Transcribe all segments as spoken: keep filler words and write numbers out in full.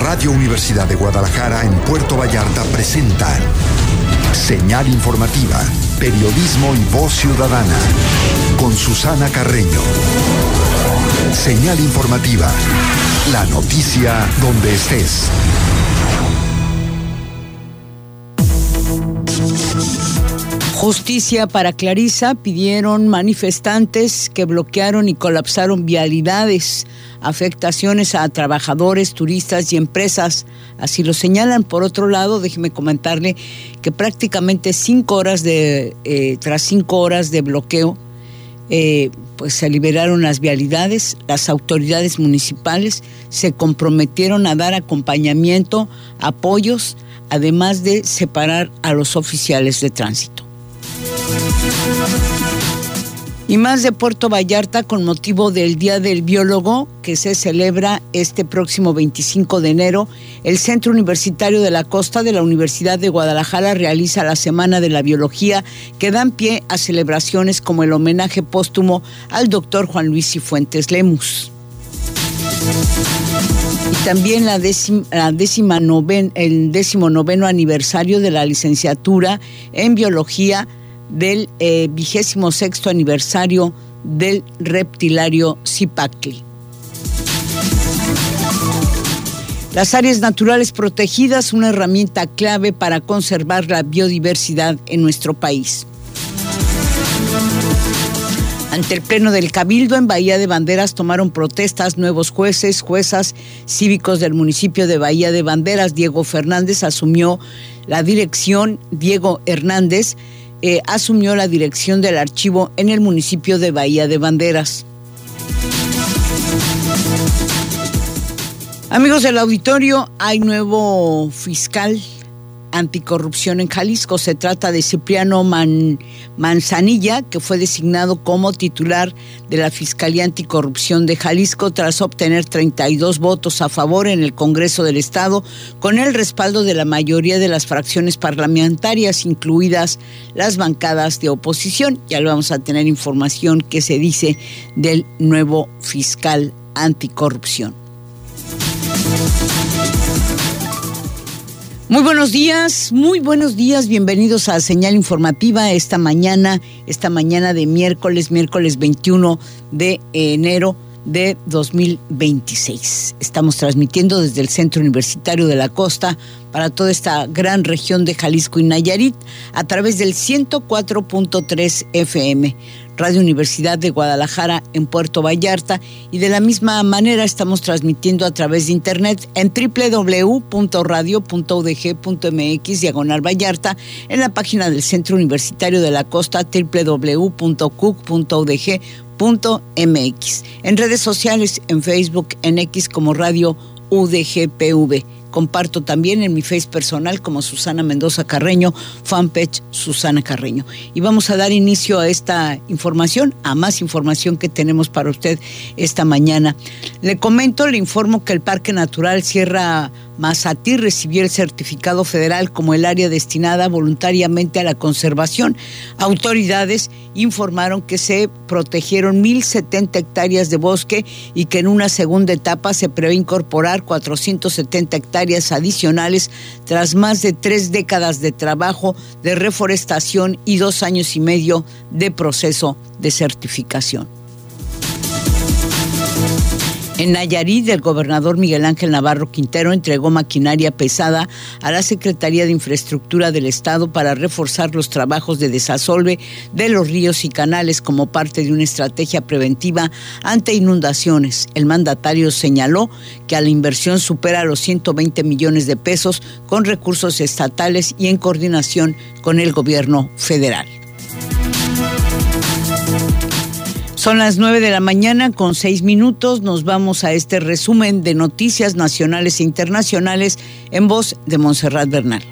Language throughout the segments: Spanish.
Radio Universidad de Guadalajara en Puerto Vallarta presentan Señal Informativa, periodismo y voz ciudadana, con Susana Carreño. Señal Informativa, la noticia donde estés. Justicia para Clarisa, pidieron manifestantes que bloquearon y colapsaron vialidades, afectaciones a trabajadores, turistas y empresas. Así lo señalan. Por otro lado, déjeme comentarle que prácticamente cinco horas de, eh, tras cinco horas de bloqueo, eh, pues se liberaron las vialidades. Las autoridades municipales se comprometieron a dar acompañamiento, apoyos, además de separar a los oficiales de tránsito. Y más de Puerto Vallarta con motivo del Día del Biólogo que se celebra este próximo veinticinco de enero. El Centro Universitario de la Costa de la Universidad de Guadalajara realiza la Semana de la Biología que dan pie a celebraciones como el homenaje póstumo al doctor Juan Luis Cifuentes Lemus. Y también la décima, la décima noven, el décimo noveno aniversario de la licenciatura en Biología del eh, vigésimo sexto aniversario del reptilario Cipactli. Las áreas naturales protegidas, una herramienta clave para conservar la biodiversidad en nuestro país. Ante el Pleno del Cabildo en Bahía de Banderas tomaron protestas nuevos jueces, juezas cívicos del municipio de Bahía de Banderas. Diego Fernández asumió la dirección, Diego Hernández eh, asumió la dirección del archivo en el municipio de Bahía de Banderas. Amigos del auditorio, hay nuevo fiscal anticorrupción en Jalisco. Se trata de Cipriano Man, Manzanilla, que fue designado como titular de la Fiscalía Anticorrupción de Jalisco tras obtener treinta y dos votos a favor en el Congreso del Estado, con el respaldo de la mayoría de las fracciones parlamentarias, incluidas las bancadas de oposición. Ya lo vamos a tener información que se dice del nuevo fiscal anticorrupción. Muy buenos días, muy buenos días, bienvenidos a Señal Informativa esta mañana, esta mañana de miércoles, miércoles veintiuno de enero de dos mil veintiséis. Estamos transmitiendo desde el Centro Universitario de la Costa para toda esta gran región de Jalisco y Nayarit a través del ciento cuatro punto tres F M. Radio Universidad de Guadalajara en Puerto Vallarta, y de la misma manera estamos transmitiendo a través de internet en doble u doble u doble u punto radio punto u d g punto m x diagonal Vallarta, en la página del Centro Universitario de la Costa doble u doble u doble u punto c u c punto u d g punto m x, en redes sociales, en Facebook, en X como Radio U D G P V. Comparto también en mi Face personal como Susana Mendoza Carreño, fanpage Susana Carreño. Y vamos a dar inicio a esta información, a más información que tenemos para usted esta mañana. Le comento, le informo que el Parque Natural Sierra Mazatí recibió el certificado federal como el área destinada voluntariamente a la conservación. Autoridades informaron que se protegieron mil setenta hectáreas de bosque y que en una segunda etapa se prevé incorporar cuatrocientas setenta hectáreas adicionales tras más de tres décadas de trabajo de reforestación y dos años y medio de proceso de certificación. En Nayarit, el gobernador Miguel Ángel Navarro Quintero entregó maquinaria pesada a la Secretaría de Infraestructura del Estado para reforzar los trabajos de desasolve de los ríos y canales como parte de una estrategia preventiva ante inundaciones. El mandatario señaló que a la inversión supera los ciento veinte millones de pesos con recursos estatales y en coordinación con el gobierno federal. Son las nueve de la mañana con seis minutos. Nos vamos a este resumen de noticias nacionales e internacionales en voz de Montserrat Bernal.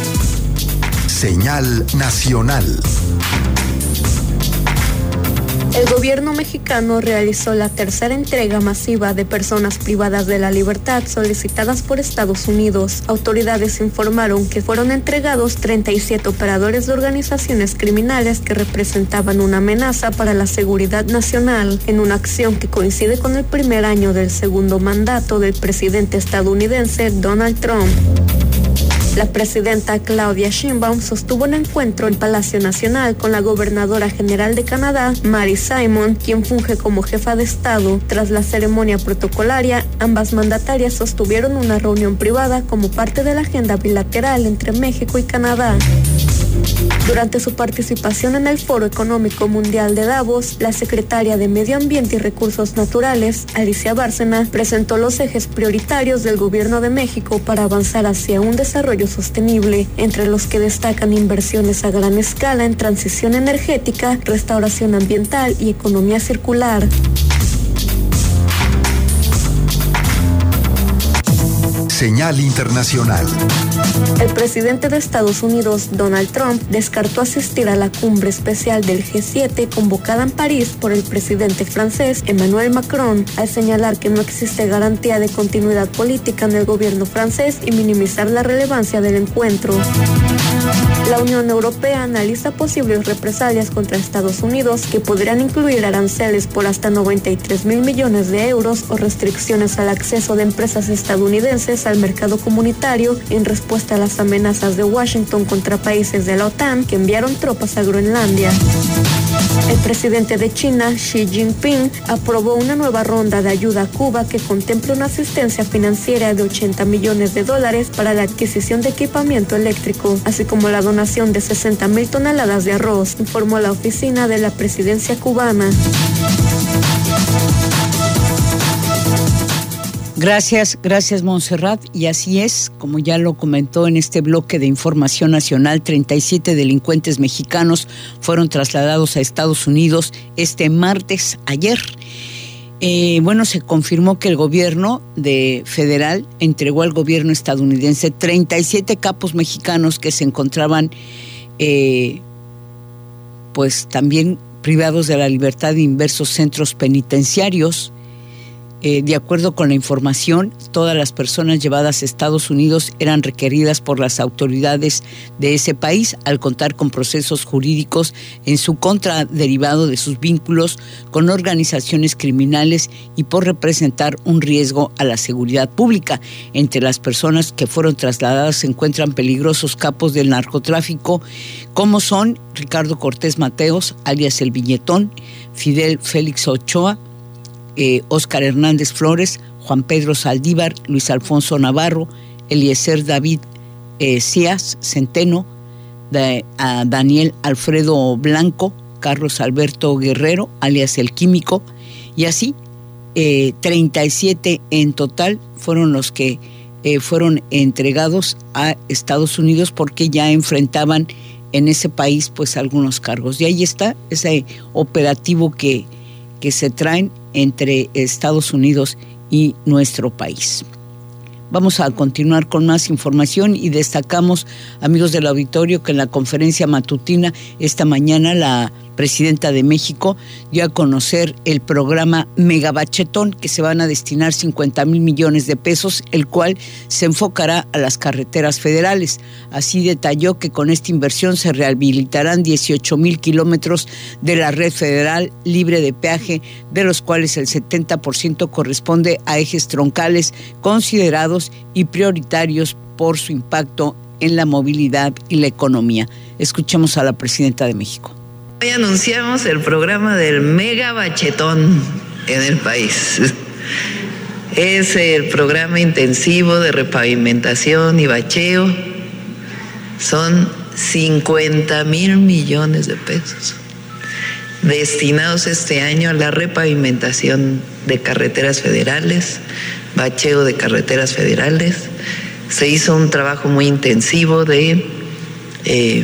Señal nacional. El gobierno mexicano realizó la tercera entrega masiva de personas privadas de la libertad solicitadas por Estados Unidos. Autoridades informaron que fueron entregados treinta y siete operadores de organizaciones criminales que representaban una amenaza para la seguridad nacional, en una acción que coincide con el primer año del segundo mandato del presidente estadounidense Donald Trump. La presidenta Claudia Sheinbaum sostuvo un encuentro en Palacio Nacional con la gobernadora general de Canadá, Mary Simon, quien funge como jefa de Estado. Tras la ceremonia protocolaria, ambas mandatarias sostuvieron una reunión privada como parte de la agenda bilateral entre México y Canadá. Durante su participación en el Foro Económico Mundial de Davos, la secretaria de Medio Ambiente y Recursos Naturales, Alicia Bárcena, presentó los ejes prioritarios del Gobierno de México para avanzar hacia un desarrollo sostenible, entre los que destacan inversiones a gran escala en transición energética, restauración ambiental y economía circular. Señal internacional. El presidente de Estados Unidos, Donald Trump, descartó asistir a la cumbre especial del G siete convocada en París por el presidente francés Emmanuel Macron, al señalar que no existe garantía de continuidad política en el gobierno francés y minimizar la relevancia del encuentro. La Unión Europea analiza posibles represalias contra Estados Unidos que podrían incluir aranceles por hasta noventa y tres mil millones de euros o restricciones al acceso de empresas estadounidenses al mercado comunitario en respuesta a las amenazas de Washington contra países de la OTAN que enviaron tropas a Groenlandia. El presidente de China, Xi Jinping, aprobó una nueva ronda de ayuda a Cuba que contempla una asistencia financiera de ochenta millones de dólares para la adquisición de equipamiento eléctrico, así como la donación de sesenta mil toneladas de arroz, informó la oficina de la presidencia cubana. Gracias, gracias Montserrat. Y así es, como ya lo comentó en este bloque de información nacional, treinta y siete delincuentes mexicanos fueron trasladados a Estados Unidos este martes, ayer. Eh, bueno, se confirmó que el gobierno de federal entregó al gobierno estadounidense treinta y siete capos mexicanos que se encontraban eh, pues también privados de la libertad en diversos centros penitenciarios. Eh, de acuerdo con la información, todas las personas llevadas a Estados Unidos eran requeridas por las autoridades de ese país al contar con procesos jurídicos en su contra derivado de sus vínculos con organizaciones criminales y por representar un riesgo a la seguridad pública. Entre las personas que fueron trasladadas se encuentran peligrosos capos del narcotráfico, como son Ricardo Cortés Mateos, alias El Viñetón, Fidel Félix Ochoa, Eh, Óscar Hernández Flores, Juan Pedro Saldívar, Luis Alfonso Navarro, Eliezer David eh, Cías Centeno, de, a Daniel Alfredo Blanco, Carlos Alberto Guerrero, alias El Químico, y así eh, treinta y siete en total fueron los que eh, fueron entregados a Estados Unidos porque ya enfrentaban en ese país pues algunos cargos. Y ahí está ese operativo que, que se traen entre Estados Unidos y nuestro país. Vamos a continuar con más información y destacamos, amigos del auditorio, que en la conferencia matutina esta mañana la presidenta de México dio a conocer el programa Megabachetón, que se van a destinar cincuenta mil millones de pesos, el cual se enfocará a las carreteras federales. Así detalló que con esta inversión se rehabilitarán dieciocho mil kilómetros de la red federal libre de peaje, de los cuales el setenta por ciento corresponde a ejes troncales considerados y prioritarios por su impacto en la movilidad y la economía. Escuchemos a la presidenta de México. Hoy anunciamos el programa del Megabachetón en el país. Es el programa intensivo de repavimentación y bacheo. Son cincuenta mil millones de pesos destinados este año a la repavimentación de carreteras federales, bacheo de carreteras federales. Se hizo un trabajo muy intensivo de... Eh,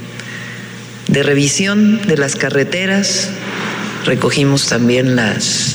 de revisión de las carreteras, recogimos también las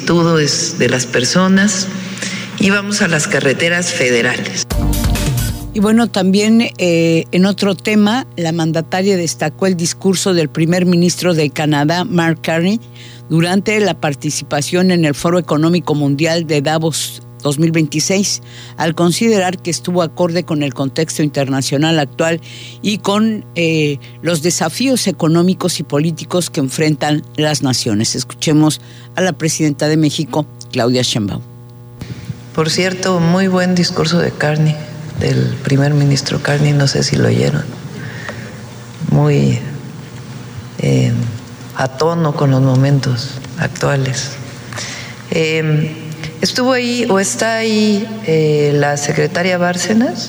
solicitudes de las personas y vamos a las carreteras federales. Y bueno, también eh, en otro tema, la mandataria destacó el discurso del primer ministro de Canadá, Mark Carney, durante la participación en el Foro Económico Mundial de Davos dos mil veintiséis, al considerar que estuvo acorde con el contexto internacional actual y con eh, los desafíos económicos y políticos que enfrentan las naciones. Escuchemos a la presidenta de México, Claudia Sheinbaum. Por cierto, muy buen discurso de Carney, del primer ministro Carney, no sé si lo oyeron. Muy eh, a tono con los momentos actuales. Eh, Estuvo ahí o está ahí eh, la secretaria Bárcenas.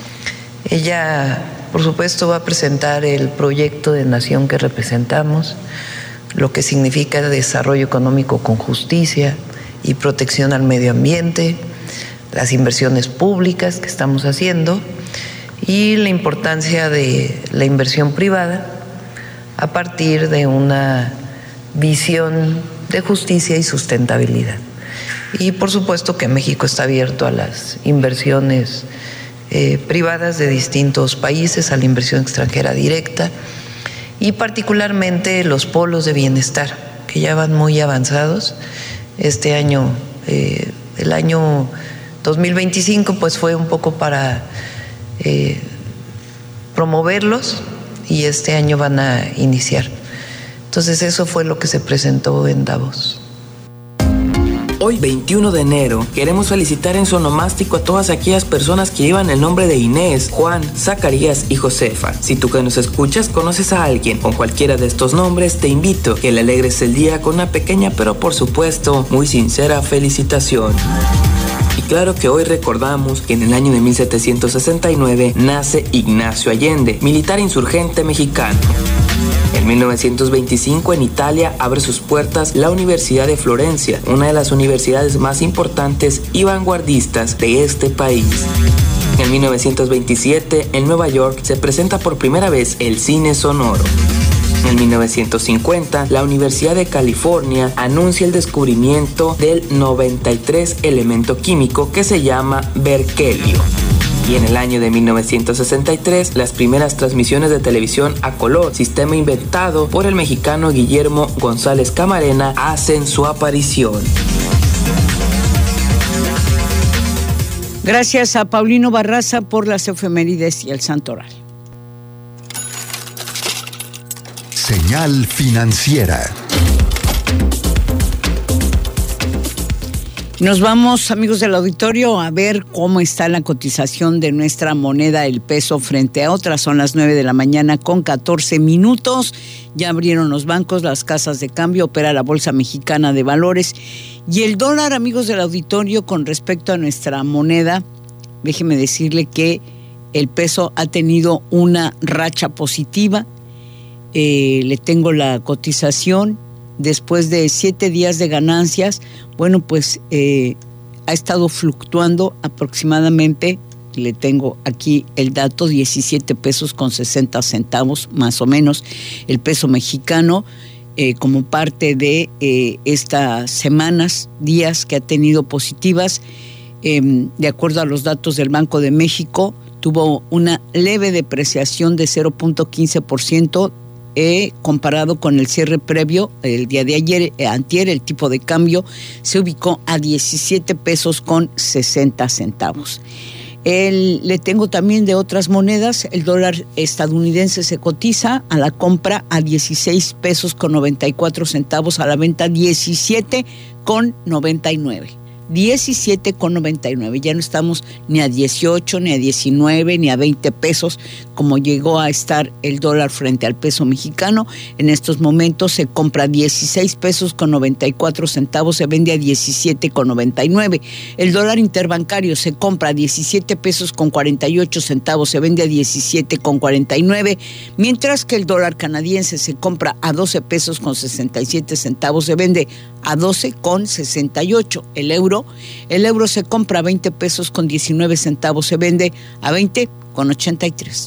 Ella, por supuesto, va a presentar el proyecto de nación que representamos, lo que significa desarrollo económico con justicia y protección al medio ambiente, las inversiones públicas que estamos haciendo y la importancia de la inversión privada a partir de una visión de justicia y sustentabilidad. Y por supuesto que México está abierto a las inversiones eh, privadas de distintos países, a la inversión extranjera directa y particularmente los polos de bienestar, que ya van muy avanzados. Este año, eh, el año dos mil veinticinco, pues fue un poco para eh, promoverlos y este año van a iniciar. Entonces eso fue lo que se presentó en Davos. Hoy, veintiuno de enero, queremos felicitar en su onomástico a todas aquellas personas que llevan el nombre de Inés, Juan, Zacarías y Josefa. Si tú que nos escuchas conoces a alguien con cualquiera de estos nombres, te invito a que le alegres el día con una pequeña pero por supuesto muy sincera felicitación. Y claro que hoy recordamos que en el año de mil setecientos sesenta y nueve nace Ignacio Allende, militar insurgente mexicano. En mil novecientos veinticinco, en Italia, abre sus puertas la Universidad de Florencia, una de las universidades más importantes y vanguardistas de este país. En mil novecientos veintisiete, en Nueva York, se presenta por primera vez el cine sonoro. En mil novecientos cincuenta, la Universidad de California anuncia el descubrimiento del noventa y tres elemento químico que se llama berkelio. Y en el año de mil novecientos sesenta y tres, las primeras transmisiones de televisión a color, sistema inventado por el mexicano Guillermo González Camarena, hacen su aparición. Gracias a Paulino Barraza por las efemérides y el santoral. Señal financiera. Nos vamos, amigos del auditorio, a ver cómo está la cotización de nuestra moneda, el peso, frente a otras. Son las nueve de la mañana con catorce minutos. Ya abrieron los bancos, las casas de cambio, opera la Bolsa Mexicana de Valores. Y el dólar, amigos del auditorio, con respecto a nuestra moneda, déjeme decirle que el peso ha tenido una racha positiva. Eh, le tengo la cotización. Después de siete días de ganancias, bueno, pues eh, ha estado fluctuando aproximadamente, le tengo aquí el dato, diecisiete pesos con sesenta centavos, más o menos, el peso mexicano, eh, como parte de eh, estas semanas, días que ha tenido positivas. Eh, de acuerdo a los datos del Banco de México, tuvo una leve depreciación de cero punto quince por ciento, Eh, comparado con el cierre previo, el día de ayer, eh, antier, el tipo de cambio se ubicó a diecisiete pesos con sesenta centavos. El, le tengo también de otras monedas. El dólar estadounidense se cotiza a la compra a dieciséis pesos con noventa y cuatro centavos, a la venta diecisiete con noventa y nueve. diecisiete con noventa y nueve. Ya no estamos ni a dieciocho, ni a diecinueve, ni a veinte pesos, como llegó a estar el dólar frente al peso mexicano. En estos momentos se compra dieciséis pesos con noventa y cuatro centavos, se vende a diecisiete con noventa y nueve. El dólar interbancario se compra a diecisiete pesos con cuarenta y ocho centavos, se vende a diecisiete con cuarenta y nueve, mientras que el dólar canadiense se compra a doce pesos con sesenta y siete centavos, se vende a doce con sesenta y ocho. El euro, el euro se compra a veinte pesos con diecinueve centavos, se vende a veinte con ochenta y tres.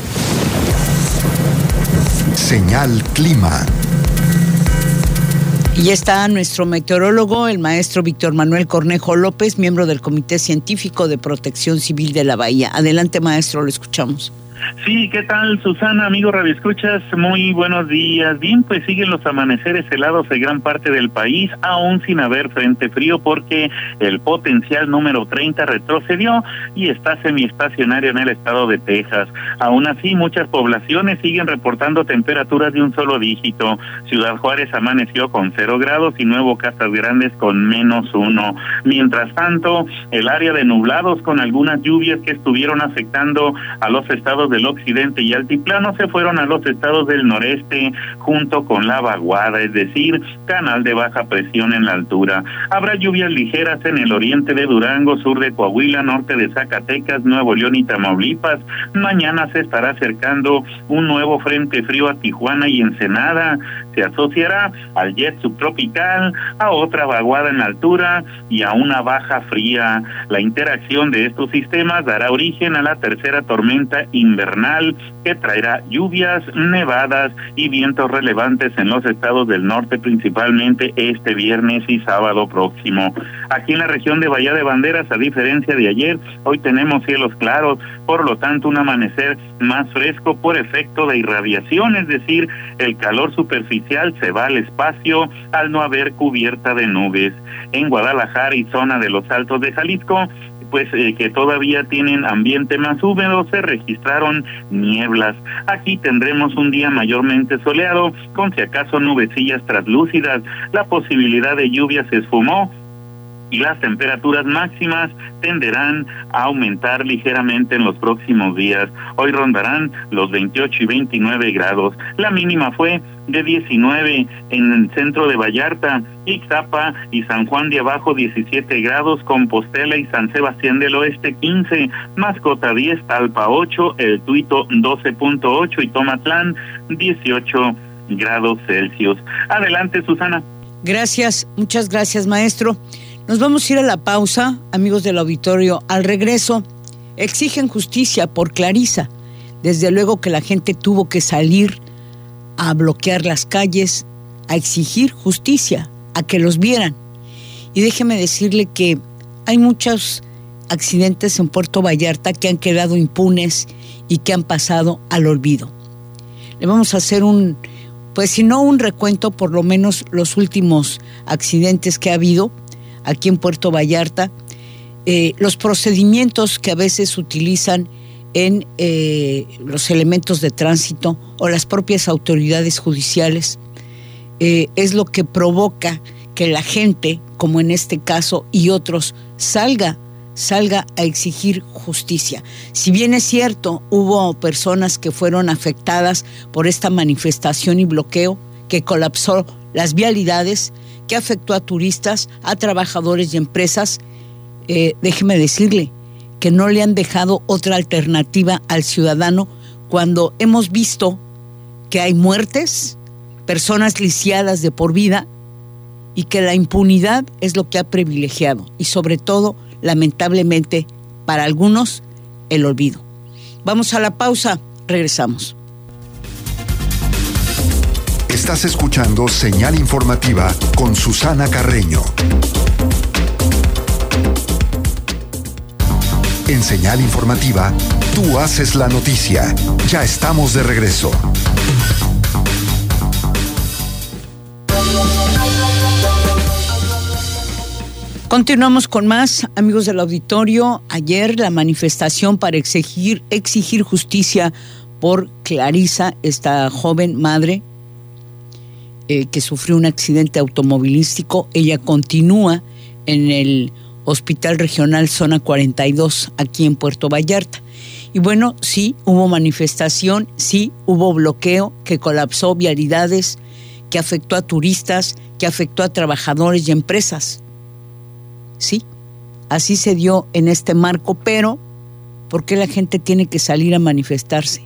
Señal Clima. Y ya está nuestro meteorólogo, el maestro Víctor Manuel Cornejo López, miembro del Comité Científico de Protección Civil de la Bahía. Adelante, maestro, lo escuchamos. Sí, ¿qué tal, Susana, amigo radioescuchas? Muy buenos días. Bien, pues siguen los amaneceres helados en gran parte del país, aún sin haber frente frío, porque el potencial número treinta retrocedió y está semiestacionario en el estado de Texas. Aún así, muchas poblaciones siguen reportando temperaturas de un solo dígito. Ciudad Juárez amaneció con cero grados y Nuevo Casas Grandes con menos uno. Mientras tanto, el área de nublados con algunas lluvias que estuvieron afectando a los estados del occidente y altiplano se fueron a los estados del noreste junto con la vaguada, es decir, canal de baja presión en la altura. Habrá lluvias ligeras en el oriente de Durango, sur de Coahuila, norte de Zacatecas, Nuevo León y Tamaulipas. Mañana se estará acercando un nuevo frente frío a Tijuana y Ensenada. Se asociará al jet subtropical, a otra vaguada en la altura y a una baja fría. La interacción de estos sistemas dará origen a la tercera tormenta invernal que traerá lluvias, nevadas y vientos relevantes en los estados del norte, principalmente este viernes y sábado próximo. Aquí en la región de Bahía de Banderas, a diferencia de ayer, hoy tenemos cielos claros, por lo tanto un amanecer más fresco por efecto de irradiación, es decir, el calor superficial se va al espacio al no haber cubierta de nubes. En Guadalajara y zona de los Altos de Jalisco, pues eh, que todavía tienen ambiente más húmedo, se registraron nieblas. Aquí tendremos un día mayormente soleado, con si acaso nubecillas translúcidas. La posibilidad de lluvia se esfumó y las temperaturas máximas tenderán a aumentar ligeramente en los próximos días. Hoy rondarán los veintiocho y veintinueve grados. La mínima fue de diecinueve en el centro de Vallarta, Ixtapa y San Juan de Abajo diecisiete grados, Compostela y San Sebastián del Oeste quince, Mascota diez, Talpa ocho, El Tuito doce punto ocho y Tomatlán dieciocho grados Celsius. Adelante, Susana. Gracias, muchas gracias, maestro. Nos vamos a ir a la pausa, amigos del auditorio. Al regreso, exigen justicia por Clarisa. Desde luego que la gente tuvo que salir a bloquear las calles, a exigir justicia, a que los vieran. Y déjeme decirle que hay muchos accidentes en Puerto Vallarta que han quedado impunes y que han pasado al olvido. Le vamos a hacer un, pues si no un recuento, por lo menos los últimos accidentes que ha habido aquí en Puerto Vallarta, eh, los procedimientos que a veces utilizan en eh, los elementos de tránsito o las propias autoridades judiciales, eh, es lo que provoca que la gente, como en este caso y otros, salga, salga a exigir justicia. Si bien es cierto, hubo personas que fueron afectadas por esta manifestación y bloqueo que colapsó las vialidades, que afectó a turistas, a trabajadores y empresas, eh, déjeme decirle que no le han dejado otra alternativa al ciudadano cuando hemos visto que hay muertes, personas lisiadas de por vida y que la impunidad es lo que ha privilegiado y sobre todo, lamentablemente, para algunos, el olvido. Vamos a la pausa, regresamos. Estás escuchando Señal Informativa con Susana Carreño. En Señal Informativa, tú haces la noticia. Ya estamos de regreso. Continuamos con más, amigos del auditorio. Ayer la manifestación para exigir, exigir justicia por Clarisa, esta joven madre eh, que sufrió un accidente automovilístico. Ella continúa en el Hospital Regional Zona cuarenta y dos, aquí en Puerto Vallarta. Y bueno, sí, hubo manifestación, sí, hubo bloqueo que colapsó vialidades, que afectó a turistas, que afectó a trabajadores y empresas. Sí, así se dio en este marco, pero ¿por qué la gente tiene que salir a manifestarse?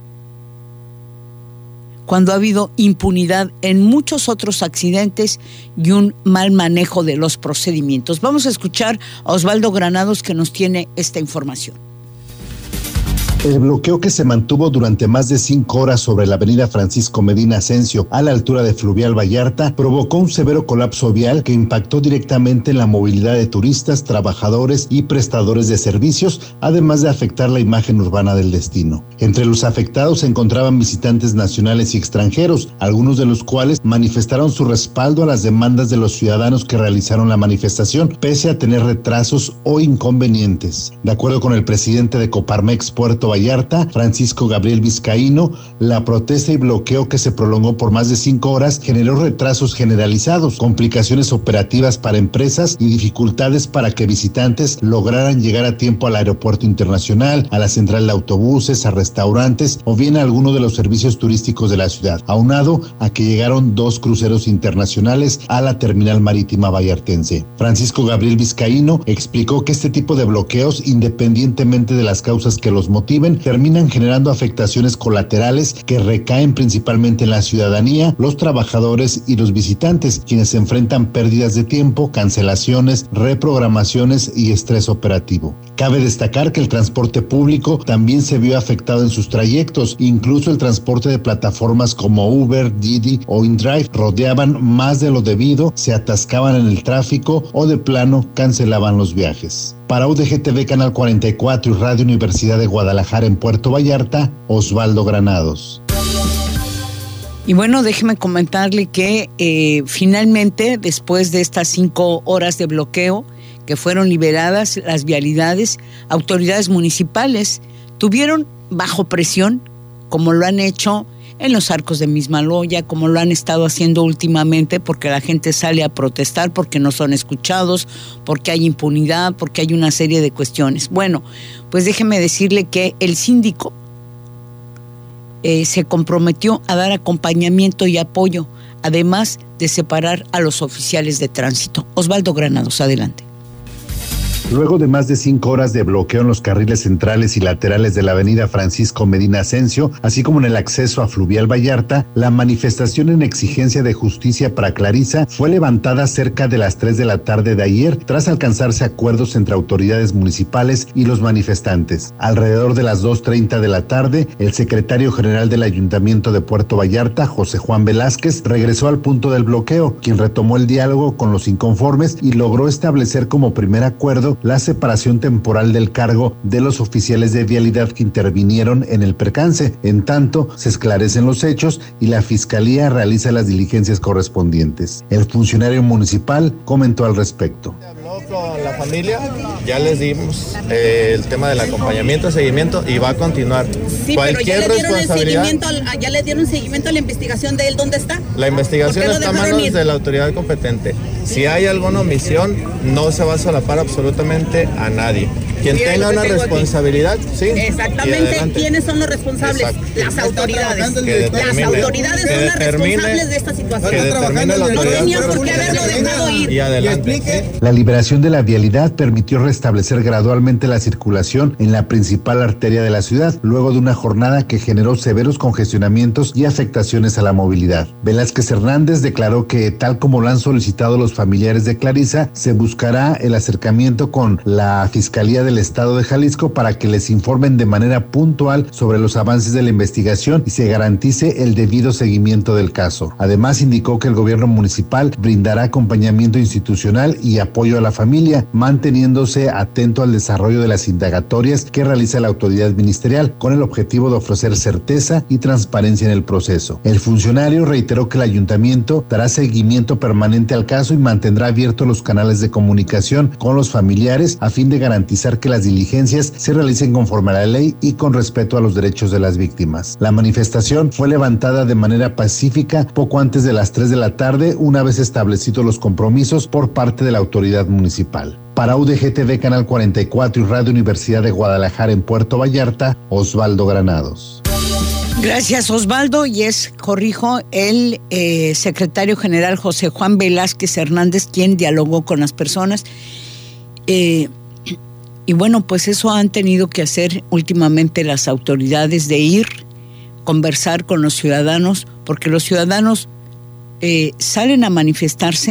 Cuando ha habido impunidad en muchos otros accidentes y un mal manejo de los procedimientos. Vamos a escuchar a Osvaldo Granados, que nos tiene esta información. El bloqueo que se mantuvo durante más de cinco horas sobre la avenida Francisco Medina Asensio a la altura de Fluvial Vallarta provocó un severo colapso vial que impactó directamente en la movilidad de turistas, trabajadores y prestadores de servicios, además de afectar la imagen urbana del destino. Entre los afectados se encontraban visitantes nacionales y extranjeros, algunos de los cuales manifestaron su respaldo a las demandas de los ciudadanos que realizaron la manifestación, pese a tener retrasos o inconvenientes. De acuerdo con el presidente de Coparmex Puerto Vallarta, Francisco Gabriel Vizcaíno, la protesta y bloqueo que se prolongó por más de cinco horas generó retrasos generalizados, complicaciones operativas para empresas y dificultades para que visitantes lograran llegar a tiempo al aeropuerto internacional, a la central de autobuses, a restaurantes o bien a alguno de los servicios turísticos de la ciudad, aunado a que llegaron dos cruceros internacionales a la terminal marítima vallartense. Francisco Gabriel Vizcaíno explicó que este tipo de bloqueos, independientemente de las causas que los motiven, terminan generando afectaciones colaterales que recaen principalmente en la ciudadanía, los trabajadores y los visitantes, quienes enfrentan pérdidas de tiempo, cancelaciones, reprogramaciones y estrés operativo. Cabe destacar que el transporte público también se vio afectado en sus trayectos, incluso el transporte de plataformas como Uber, Didi o InDrive rodeaban más de lo debido, se atascaban en el tráfico o de plano cancelaban los viajes. Para U D G T V Canal cuarenta y cuatro y Radio Universidad de Guadalajara en Puerto Vallarta, Osvaldo Granados. Y bueno, déjeme comentarle que eh, finalmente, después de estas cinco horas de bloqueo, que fueron liberadas las vialidades, autoridades municipales tuvieron bajo presión, como lo han hecho en los arcos de Mismaloya, como lo han estado haciendo últimamente, porque la gente sale a protestar, porque no son escuchados, porque hay impunidad, porque hay una serie de cuestiones. Bueno, pues déjeme decirle que el síndico eh, se comprometió a dar acompañamiento y apoyo, además de separar a los oficiales de tránsito. Osvaldo Granados, adelante. Luego de más de cinco horas de bloqueo en los carriles centrales y laterales de la avenida Francisco Medina Asensio, así como en el acceso a Fluvial Vallarta, la manifestación en exigencia de justicia para Clarisa fue levantada cerca de las tres de la tarde de ayer, tras alcanzarse acuerdos entre autoridades municipales y los manifestantes. Alrededor de las dos treinta de la tarde, el secretario general del Ayuntamiento de Puerto Vallarta, José Juan Velázquez, regresó al punto del bloqueo, quien retomó el diálogo con los inconformes y logró establecer como primer acuerdo la separación temporal del cargo de los oficiales de vialidad que intervinieron en el percance. En tanto, se esclarecen los hechos y la Fiscalía realiza las diligencias correspondientes. El funcionario municipal comentó al respecto. Habló con la familia, ya les dimos eh, el tema del acompañamiento, seguimiento y va a continuar. Sí, Cualquier pero ya le dieron responsabilidad. El seguimiento, ya le dieron seguimiento a la investigación de él, ¿dónde está? La investigación está a manos ir? de la autoridad competente. Si hay alguna omisión, no se va a solapar absolutamente a nadie. Quien sí, tenga una responsabilidad, aquí. sí. Exactamente, ¿quiénes son los responsables? Exacto. Las autoridades. Las autoridades son las responsables de esta situación. No tenían por qué haberlo dejado ir. Y adelante. La liberación de la vialidad permitió restablecer gradualmente la circulación en la principal arteria de la ciudad, luego de una jornada que generó severos congestionamientos y afectaciones a la movilidad. Velázquez Hernández declaró que, tal como lo han solicitado los familiares de Clarisa, se buscará el acercamiento con la Fiscalía del Estado de Jalisco para que les informen de manera puntual sobre los avances de la investigación y se garantice el debido seguimiento del caso. Además, indicó que el gobierno municipal brindará acompañamiento institucional y apoyo a la familia, manteniéndose atento al desarrollo de las indagatorias que realiza la autoridad ministerial, con el objetivo de ofrecer certeza y transparencia en el proceso. El funcionario reiteró que el ayuntamiento dará seguimiento permanente al caso y mantendrá abiertos los canales de comunicación con los familiares a fin de garantizar que las diligencias se realicen conforme a la ley y con respeto a los derechos de las víctimas. La manifestación fue levantada de manera pacífica poco antes de las tres de la tarde, una vez establecidos los compromisos por parte de la autoridad municipal. Para U D G T V Canal cuarenta y cuatro y Radio Universidad de Guadalajara en Puerto Vallarta, Osvaldo Granados. Gracias, Osvaldo. Y es, corrijo, el eh, secretario general José Juan Velázquez Hernández quien dialogó con las personas. Eh, y bueno, pues eso han tenido que hacer últimamente las autoridades, de ir, conversar con los ciudadanos, porque los ciudadanos eh, salen a manifestarse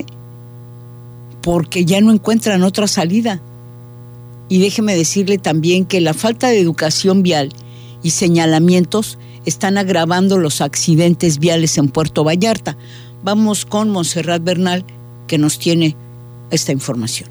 porque ya no encuentran otra salida. Y déjeme decirle también que la falta de educación vial y señalamientos están agravando los accidentes viales en Puerto Vallarta. Vamos con Montserrat Bernal, que nos tiene esta información.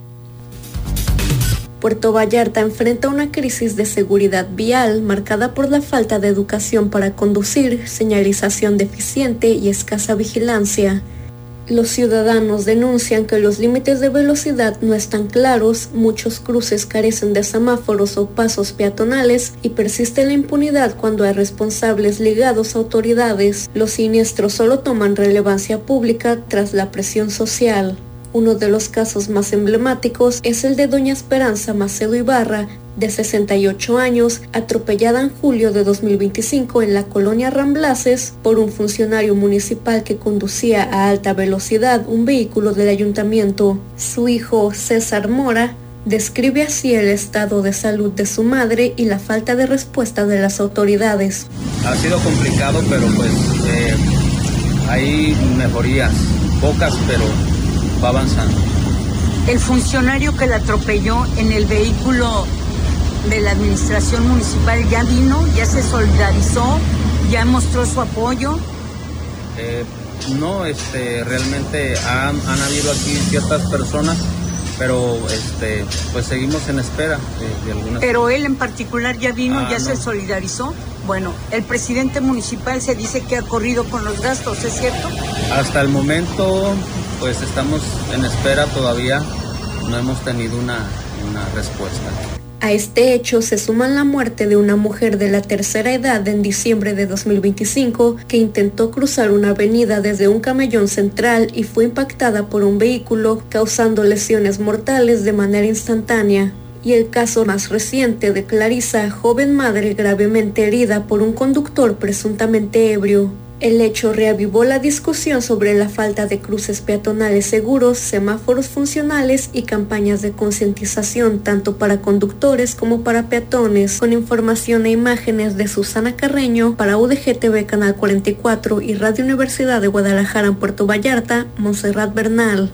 Puerto Vallarta enfrenta una crisis de seguridad vial marcada por la falta de educación para conducir, señalización deficiente y escasa vigilancia. Los ciudadanos denuncian que los límites de velocidad no están claros, muchos cruces carecen de semáforos o pasos peatonales y persiste la impunidad cuando hay responsables ligados a autoridades. Los siniestros solo toman relevancia pública tras la presión social. Uno de los casos más emblemáticos es el de doña Esperanza Macedo Ibarra, de sesenta y ocho años, atropellada en julio de dos mil veinticinco en la colonia Ramblaces por un funcionario municipal que conducía a alta velocidad un vehículo del ayuntamiento. Su hijo, César Mora, describe así el estado de salud de su madre y la falta de respuesta de las autoridades. Ha sido complicado, pero pues eh, hay mejorías, pocas, pero va avanzando. El funcionario que la atropelló en el vehículo de la administración municipal ya vino, ya se solidarizó, ya mostró su apoyo. Eh, no, este, realmente han, han habido aquí ciertas personas, pero este, pues seguimos en espera de, de algunas. Pero él en particular ya vino, ah, ya no. se solidarizó. Bueno, el presidente municipal se dice que ha corrido con los gastos, ¿es cierto? Hasta el momento, pues estamos en espera todavía, no hemos tenido una, una respuesta. A este hecho se suma la muerte de una mujer de la tercera edad en diciembre de dos mil veinticinco que intentó cruzar una avenida desde un camellón central y fue impactada por un vehículo, causando lesiones mortales de manera instantánea. Y el caso más reciente de Clarisa, joven madre gravemente herida por un conductor presuntamente ebrio. El hecho reavivó la discusión sobre la falta de cruces peatonales seguros, semáforos funcionales y campañas de concientización tanto para conductores como para peatones. Con información e imágenes de Susana Carreño para U D G T V Canal cuarenta y cuatro y Radio Universidad de Guadalajara en Puerto Vallarta, Montserrat Bernal.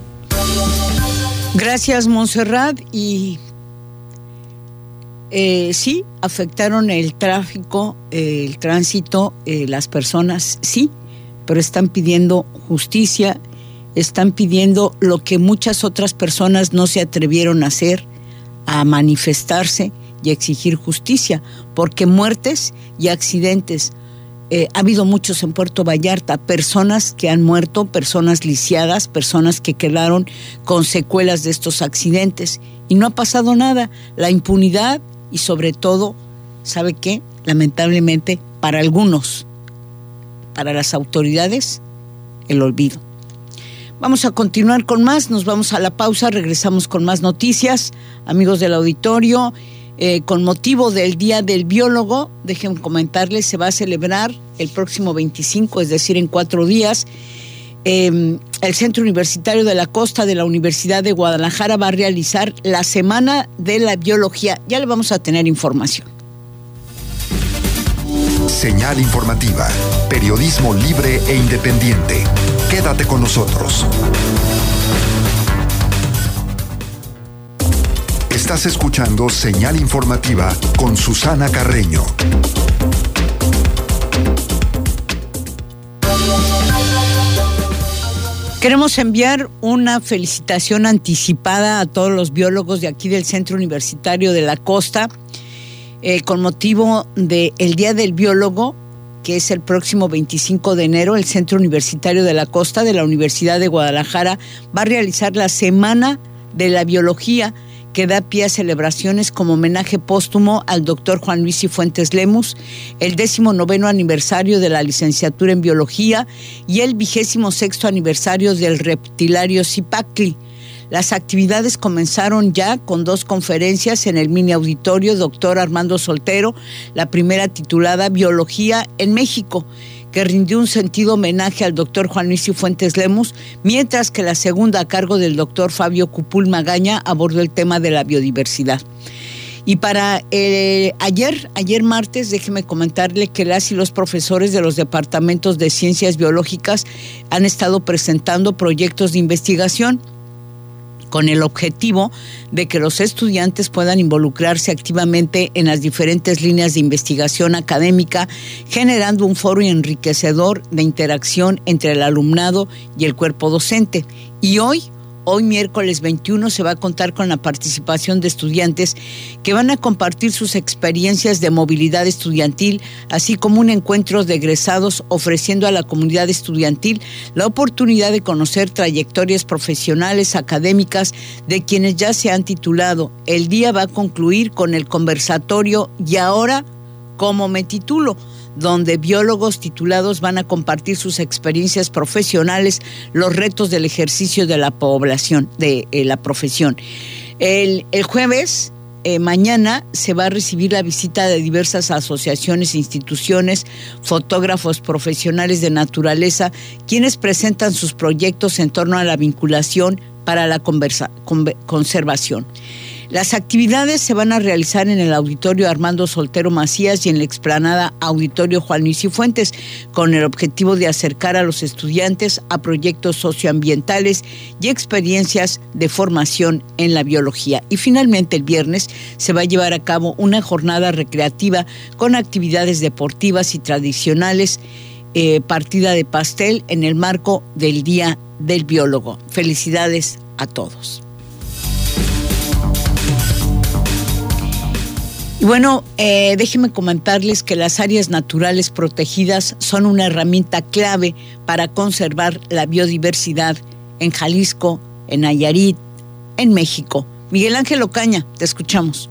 Gracias, Montserrat. Y Eh, sí, afectaron el tráfico, eh, el tránsito, eh, las personas, sí, pero están pidiendo justicia, están pidiendo lo que muchas otras personas no se atrevieron a hacer, a manifestarse y a exigir justicia, porque muertes y accidentes, eh, ha habido muchos en Puerto Vallarta, personas que han muerto, personas lisiadas, personas que quedaron con secuelas de estos accidentes y no ha pasado nada. La impunidad. Y sobre todo, ¿sabe qué? Lamentablemente, para algunos, para las autoridades, el olvido. Vamos a continuar con más, nos vamos a la pausa, regresamos con más noticias. Amigos del auditorio, eh, con motivo del Día del Biólogo, déjenme comentarles, se va a celebrar el próximo veinticinco, es decir, en cuatro días, Eh, el Centro Universitario de la Costa de la Universidad de Guadalajara va a realizar la Semana de la Biología. Ya le vamos a tener información. Señal informativa, periodismo libre e independiente. Quédate con nosotros. Estás escuchando Señal Informativa con Susana Carreño. Queremos enviar una felicitación anticipada a todos los biólogos de aquí del Centro Universitario de la Costa, eh, con motivo del Día del Biólogo, que es el próximo veinticinco de enero. El Centro Universitario de la Costa de la Universidad de Guadalajara va a realizar la Semana de la Biología, que da pie a celebraciones como homenaje póstumo al doctor Juan Luis Cifuentes Lemus, el décimo noveno aniversario de la licenciatura en Biología y el vigésimo sexto aniversario del reptilario Cipactli. Las actividades comenzaron ya con dos conferencias en el mini auditorio Doctor Armando Soltero, la primera titulada Biología en México, que rindió un sentido homenaje al doctor Juan Luis Cifuentes Lemus, mientras que la segunda, a cargo del doctor Fabio Cupul Magaña, abordó el tema de la biodiversidad. Y para eh, ayer, ayer martes, déjeme comentarle que las y los profesores de los departamentos de ciencias biológicas han estado presentando proyectos de investigación con el objetivo de que los estudiantes puedan involucrarse activamente en las diferentes líneas de investigación académica, generando un foro enriquecedor de interacción entre el alumnado y el cuerpo docente. Y hoy, hoy miércoles veintiuno, se va a contar con la participación de estudiantes que van a compartir sus experiencias de movilidad estudiantil, así como un encuentro de egresados ofreciendo a la comunidad estudiantil la oportunidad de conocer trayectorias profesionales, académicas de quienes ya se han titulado. El día va a concluir con el conversatorio "Y ahora, ¿cómo me titulo?", donde biólogos titulados van a compartir sus experiencias profesionales, los retos del ejercicio de la población, de eh, la profesión. El, el jueves, eh, mañana, se va a recibir la visita de diversas asociaciones e instituciones, fotógrafos profesionales de naturaleza, quienes presentan sus proyectos en torno a la vinculación para la conversa, con, conservación. Las actividades se van a realizar en el Auditorio Armando Soltero Macías y en la explanada Auditorio Juan Luis Cifuentes, con el objetivo de acercar a los estudiantes a proyectos socioambientales y experiencias de formación en la biología. Y finalmente, el viernes se va a llevar a cabo una jornada recreativa con actividades deportivas y tradicionales, eh, partida de pastel en el marco del Día del Biólogo. Felicidades a todos. Y bueno, eh, déjenme comentarles que las áreas naturales protegidas son una herramienta clave para conservar la biodiversidad en Jalisco, en Nayarit, en México. Miguel Ángel Ocaña, te escuchamos.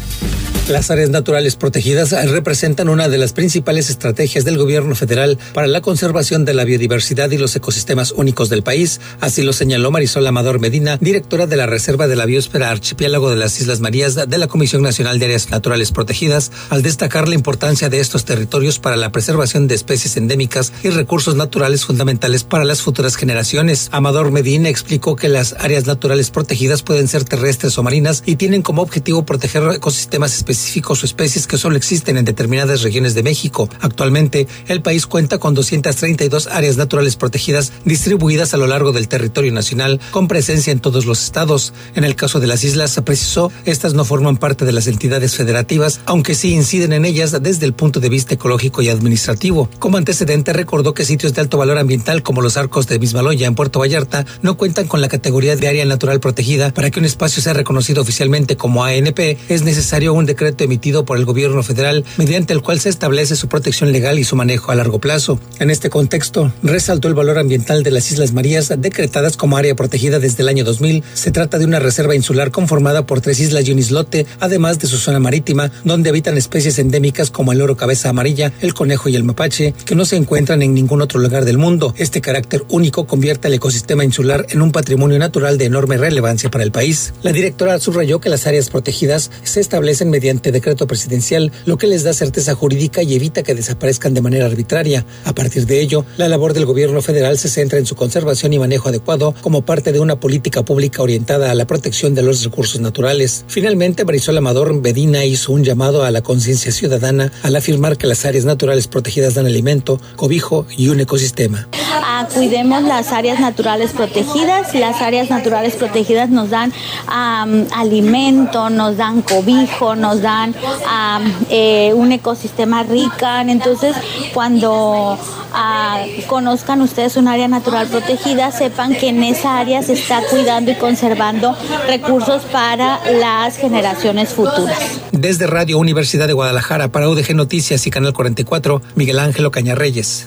Las áreas naturales protegidas representan una de las principales estrategias del gobierno federal para la conservación de la biodiversidad y los ecosistemas únicos del país. Así lo señaló Marisol Amador Medina, directora de la Reserva de la Biosfera Archipiélago de las Islas Marías de la Comisión Nacional de Áreas Naturales Protegidas, al destacar la importancia de estos territorios para la preservación de especies endémicas y recursos naturales fundamentales para las futuras generaciones. Amador Medina explicó que las áreas naturales protegidas pueden ser terrestres o marinas y tienen como objetivo proteger ecosistemas específicos específicos o especies que solo existen en determinadas regiones de México. Actualmente, el país cuenta con doscientas treinta y dos áreas naturales protegidas distribuidas a lo largo del territorio nacional, con presencia en todos los estados. En el caso de las islas, precisó, estas no forman parte de las entidades federativas, aunque sí inciden en ellas desde el punto de vista ecológico y administrativo. Como antecedente, recordó que sitios de alto valor ambiental como los Arcos de Mismaloya en Puerto Vallarta no cuentan con la categoría de área natural protegida. Para que un espacio sea reconocido oficialmente como A N P, es necesario un decreto emitido por el gobierno federal, mediante el cual se establece su protección legal y su manejo a largo plazo. En este contexto, resaltó el valor ambiental de las Islas Marías, decretadas como área protegida desde el año dos mil. Se trata de una reserva insular conformada por tres islas y un islote, además de su zona marítima, donde habitan especies endémicas como el loro cabeza amarilla, el conejo y el mapache, que no se encuentran en ningún otro lugar del mundo. Este carácter único convierte al ecosistema insular en un patrimonio natural de enorme relevancia para el país. La directora subrayó que las áreas protegidas se establecen mediante decreto presidencial, lo que les da certeza jurídica y evita que desaparezcan de manera arbitraria. A partir de ello, la labor del gobierno federal se centra en su conservación y manejo adecuado como parte de una política pública orientada a la protección de los recursos naturales. Finalmente, Marisol Amador Medina hizo un llamado a la conciencia ciudadana al afirmar que las áreas naturales protegidas dan alimento, cobijo y un ecosistema. Ah, cuidemos las áreas naturales protegidas. Las áreas naturales protegidas nos dan um, alimento, nos dan cobijo, nos dan a eh, un ecosistema rica. Entonces, cuando a, conozcan ustedes un área natural protegida, sepan que en esa área se está cuidando y conservando recursos para las generaciones futuras. Desde Radio Universidad de Guadalajara para U D G Noticias y Canal cuarenta y cuatro, Miguel Ángel Ocaña Reyes.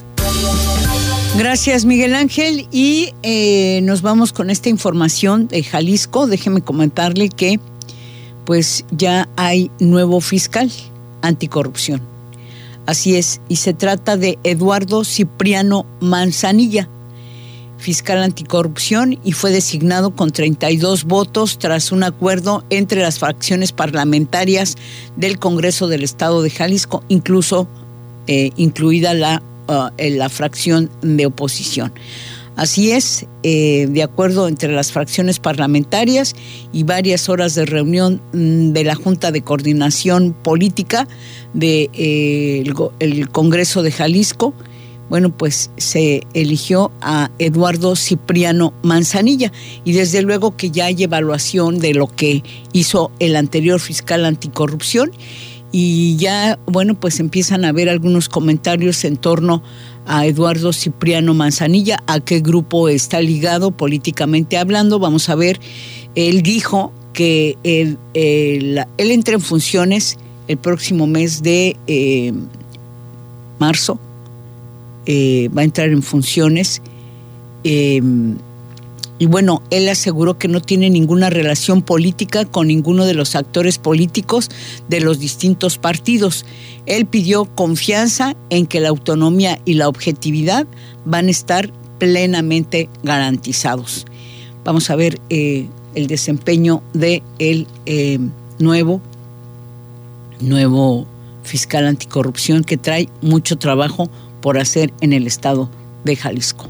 Gracias, Miguel Ángel. Y eh, nos vamos con esta información de Jalisco. Déjeme comentarle que pues ya hay nuevo fiscal anticorrupción. Así es, y se trata de Eduardo Cipriano Manzanilla, fiscal anticorrupción, y fue designado con treinta y dos votos tras un acuerdo entre las fracciones parlamentarias del Congreso del Estado de Jalisco, incluso eh, incluida la, uh, la fracción de oposición. Así es, eh, de acuerdo entre las fracciones parlamentarias y varias horas de reunión mmm, de la Junta de Coordinación Política del de, eh, el, el Congreso de Jalisco, bueno, pues se eligió a Eduardo Cipriano Manzanilla, y desde luego que ya hay evaluación de lo que hizo el anterior fiscal anticorrupción, y ya, bueno, pues empiezan a haber algunos comentarios en torno a Eduardo Cipriano Manzanilla, a qué grupo está ligado políticamente hablando. Vamos a ver, él dijo que él, él, él entra en funciones el próximo mes de eh, marzo, eh, va a entrar en funciones, eh, y bueno, él aseguró que no tiene ninguna relación política con ninguno de los actores políticos de los distintos partidos. Él pidió confianza en que la autonomía y la objetividad van a estar plenamente garantizados. Vamos a ver eh, el desempeño de el eh, nuevo, nuevo fiscal anticorrupción, que trae mucho trabajo por hacer en el estado de Jalisco.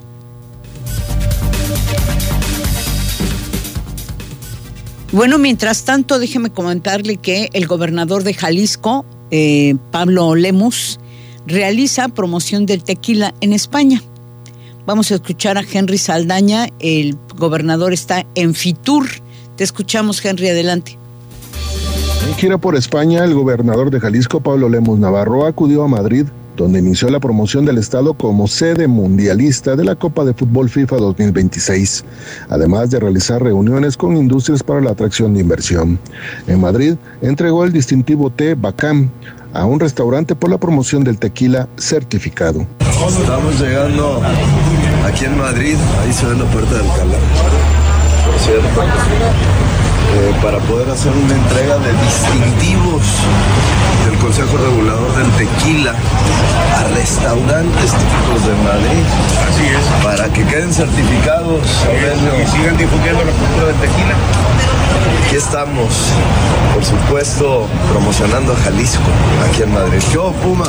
Bueno, mientras tanto, déjeme comentarle que el gobernador de Jalisco, eh, Pablo Lemus, realiza promoción del tequila en España. Vamos a escuchar a Henry Saldaña, el gobernador está en Fitur. Te escuchamos, Henry, adelante. En gira por España, el gobernador de Jalisco, Pablo Lemus Navarro, acudió a Madrid, donde inició la promoción del estado como sede mundialista de la Copa de Fútbol FIFA dos mil veintiséis, además de realizar reuniones con industrias para la atracción de inversión. En Madrid, entregó el distintivo té Bacam a un restaurante por la promoción del tequila certificado. Estamos llegando aquí en Madrid, ahí se ve la puerta de Alcalá, por cierto, eh, para poder hacer una entrega de distintivos del Consejo Regulador del Tequila a restaurantes típicos de Madrid. Así es. Para que queden certificados. Y sigan difundiendo la cultura del tequila. Aquí estamos, por supuesto, promocionando a Jalisco, aquí en Madrid. ¿Qué hubo, Puma?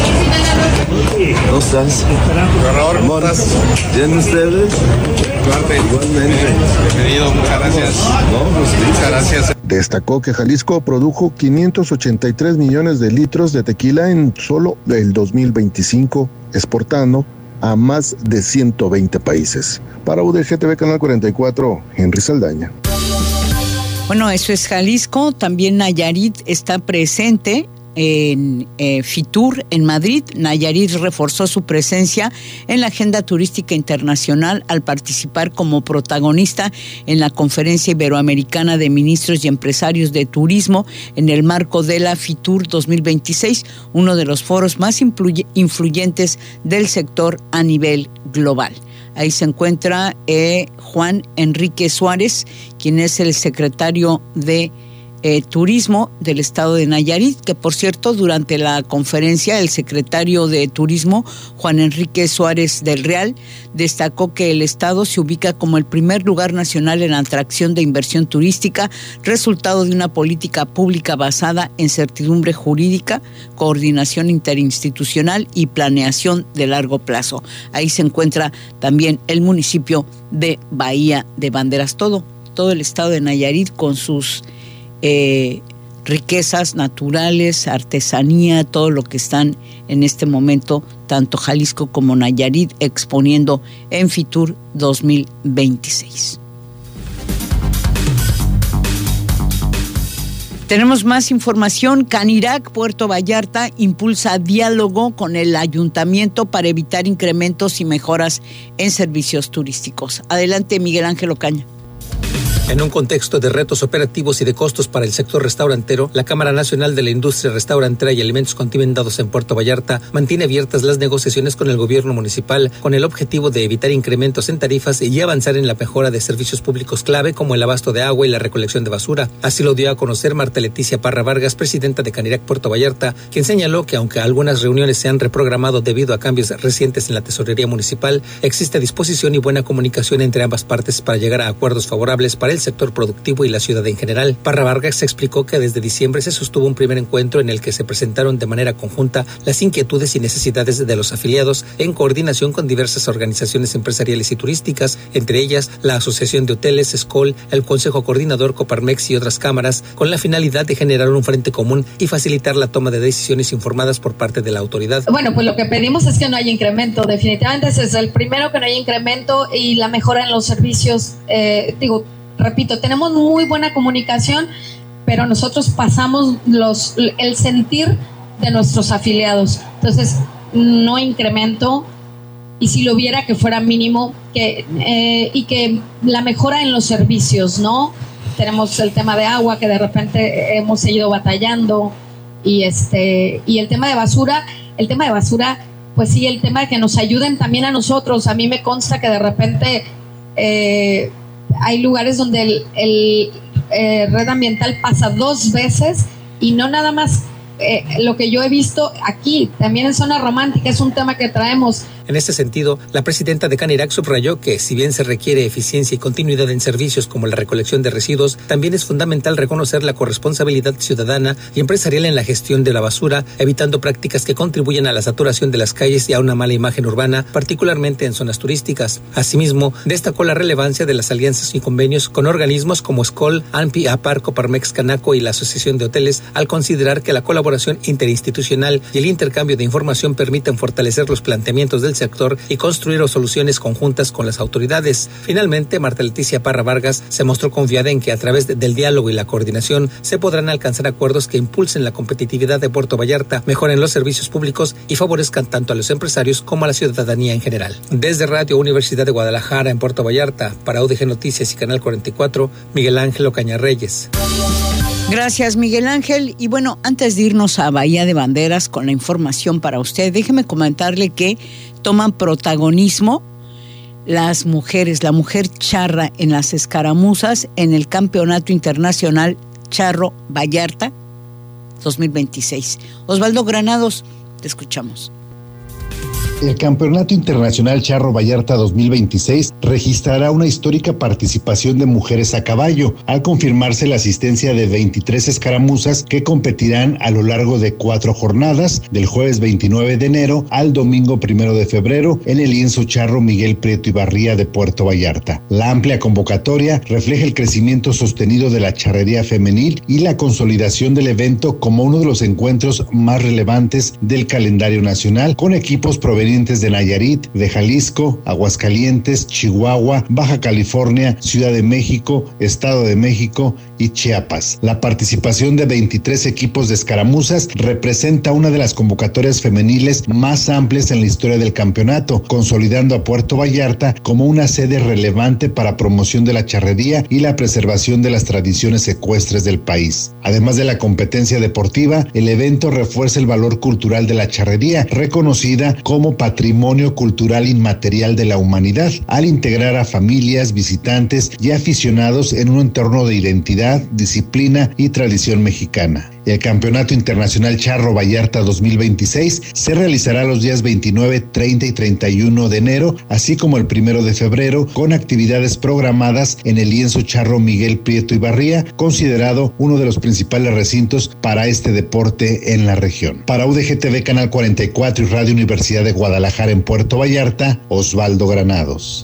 ¿Cómo estás? ¿Cómo estás? ¿Bien ustedes? Igualmente. Bienvenido, muchas gracias. No, pues, muchas gracias. Destacó que Jalisco produjo quinientos ochenta y tres millones de litros de tequila en solo el dos mil veinticinco, exportando a más de ciento veinte países. Para U D G T V Canal cuarenta y cuatro, Henry Saldaña. Bueno, eso es Jalisco. También Nayarit está presente en eh, Fitur, en Madrid. Nayarit reforzó su presencia en la agenda turística internacional al participar como protagonista en la Conferencia Iberoamericana de Ministros y Empresarios de Turismo en el marco de la Fitur dos mil veintiséis, uno de los foros más influy- influyentes del sector a nivel global. Ahí se encuentra eh, Juan Enrique Suárez, quien es el secretario de eh, Turismo del estado de Nayarit, que por cierto, durante la conferencia, el secretario de Turismo, Juan Enrique Suárez del Real, destacó que el estado se ubica como el primer lugar nacional en atracción de inversión turística, resultado de una política pública basada en certidumbre jurídica, coordinación interinstitucional y planeación de largo plazo. Ahí se encuentra también el municipio de Bahía de Banderas, todo, todo el estado de Nayarit con sus eh, riquezas naturales, artesanía, todo lo que están en este momento, tanto Jalisco como Nayarit, exponiendo en Fitur dos mil veintiséis. Tenemos más información. Canirac, Puerto Vallarta, impulsa diálogo con el ayuntamiento para evitar incrementos y mejoras en servicios turísticos. Adelante, Miguel Ángel Ocaña. En un contexto de retos operativos y de costos para el sector restaurantero, la Cámara Nacional de la Industria Restaurantera y Alimentos Condimentados en Puerto Vallarta mantiene abiertas las negociaciones con el gobierno municipal con el objetivo de evitar incrementos en tarifas y avanzar en la mejora de servicios públicos clave como el abasto de agua y la recolección de basura. Así lo dio a conocer Marta Leticia Parra Vargas, presidenta de Canirac Puerto Vallarta, quien señaló que aunque algunas reuniones se han reprogramado debido a cambios recientes en la tesorería municipal, existe disposición y buena comunicación entre ambas partes para llegar a acuerdos favorables para para el sector productivo y la ciudad en general. Parra Vargas explicó que desde diciembre se sostuvo un primer encuentro en el que se presentaron de manera conjunta las inquietudes y necesidades de los afiliados en coordinación con diversas organizaciones empresariales y turísticas, entre ellas la Asociación de Hoteles, SCOL, el Consejo Coordinador, Coparmex y otras cámaras, con la finalidad de generar un frente común y facilitar la toma de decisiones informadas por parte de la autoridad. Bueno, pues lo que pedimos es que no haya incremento, definitivamente ese es el primero, que no haya incremento y la mejora en los servicios. Eh, digo, repito, tenemos muy buena comunicación, pero nosotros pasamos los el sentir de nuestros afiliados. Entonces, no incremento, y si lo hubiera, que fuera mínimo, que eh, y que la mejora en los servicios, ¿no? Tenemos el tema de agua, que de repente hemos seguido batallando, y este y el tema de basura, el tema de basura, pues sí, el tema de que nos ayuden también a nosotros. A mí me consta que de repente eh, hay lugares donde el, el eh, red ambiental pasa dos veces, y no nada más eh, lo que yo he visto aquí, también en Zona Romántica es un tema que traemos. En este sentido, la presidenta de Canirac subrayó que, si bien se requiere eficiencia y continuidad en servicios como la recolección de residuos, también es fundamental reconocer la corresponsabilidad ciudadana y empresarial en la gestión de la basura, evitando prácticas que contribuyen a la saturación de las calles y a una mala imagen urbana, particularmente en zonas turísticas. Asimismo, destacó la relevancia de las alianzas y convenios con organismos como SCOL, ANPI, APAR, Coparmex, Canaco y la Asociación de Hoteles, al considerar que la colaboración interinstitucional y el intercambio de información permiten fortalecer los planteamientos del sector y construir soluciones conjuntas con las autoridades. Finalmente, Marta Leticia Parra Vargas se mostró confiada en que a través del diálogo y la coordinación se podrán alcanzar acuerdos que impulsen la competitividad de Puerto Vallarta, mejoren los servicios públicos y favorezcan tanto a los empresarios como a la ciudadanía en general. Desde Radio Universidad de Guadalajara en Puerto Vallarta, para U D G Noticias y Canal cuarenta y cuatro, Miguel Ángel Ocaña Reyes. Gracias, Miguel Ángel. Y bueno, antes de irnos a Bahía de Banderas con la información para usted, déjeme comentarle que toman protagonismo las mujeres, la mujer charra en las escaramuzas en el Campeonato Internacional Charro Vallarta dos mil veintiséis. Osvaldo Granados, te escuchamos. El Campeonato Internacional Charro Vallarta dos mil veintiséis registrará una histórica participación de mujeres a caballo, al confirmarse la asistencia de veintitrés escaramuzas que competirán a lo largo de cuatro jornadas, del jueves veintinueve de enero al domingo primero de febrero, en el lienzo charro Miguel Prieto y Barría de Puerto Vallarta. La amplia convocatoria refleja el crecimiento sostenido de la charrería femenil y la consolidación del evento como uno de los encuentros más relevantes del calendario nacional, con equipos provenientes de Nayarit, de Jalisco, Aguascalientes, Chihuahua, Baja California, Ciudad de México, Estado de México y Chiapas. La participación de veintitrés equipos de escaramuzas representa una de las convocatorias femeniles más amplias en la historia del campeonato, consolidando a Puerto Vallarta como una sede relevante para promoción de la charrería y la preservación de las tradiciones ecuestres del país. Además de la competencia deportiva, el evento refuerza el valor cultural de la charrería, reconocida como patrimonio cultural inmaterial de la humanidad, al integrar a familias, visitantes y aficionados en un entorno de identidad, disciplina y tradición mexicana. El Campeonato Internacional Charro Vallarta dos mil veintiséis se realizará los días veintinueve, treinta y treinta y uno de enero, así como el primero de febrero, con actividades programadas en el lienzo charro Miguel Prieto y Barría, considerado uno de los principales recintos para este deporte en la región. Para U D G T V Canal cuarenta y cuatro y Radio Universidad de Guadalajara en Puerto Vallarta, Osvaldo Granados.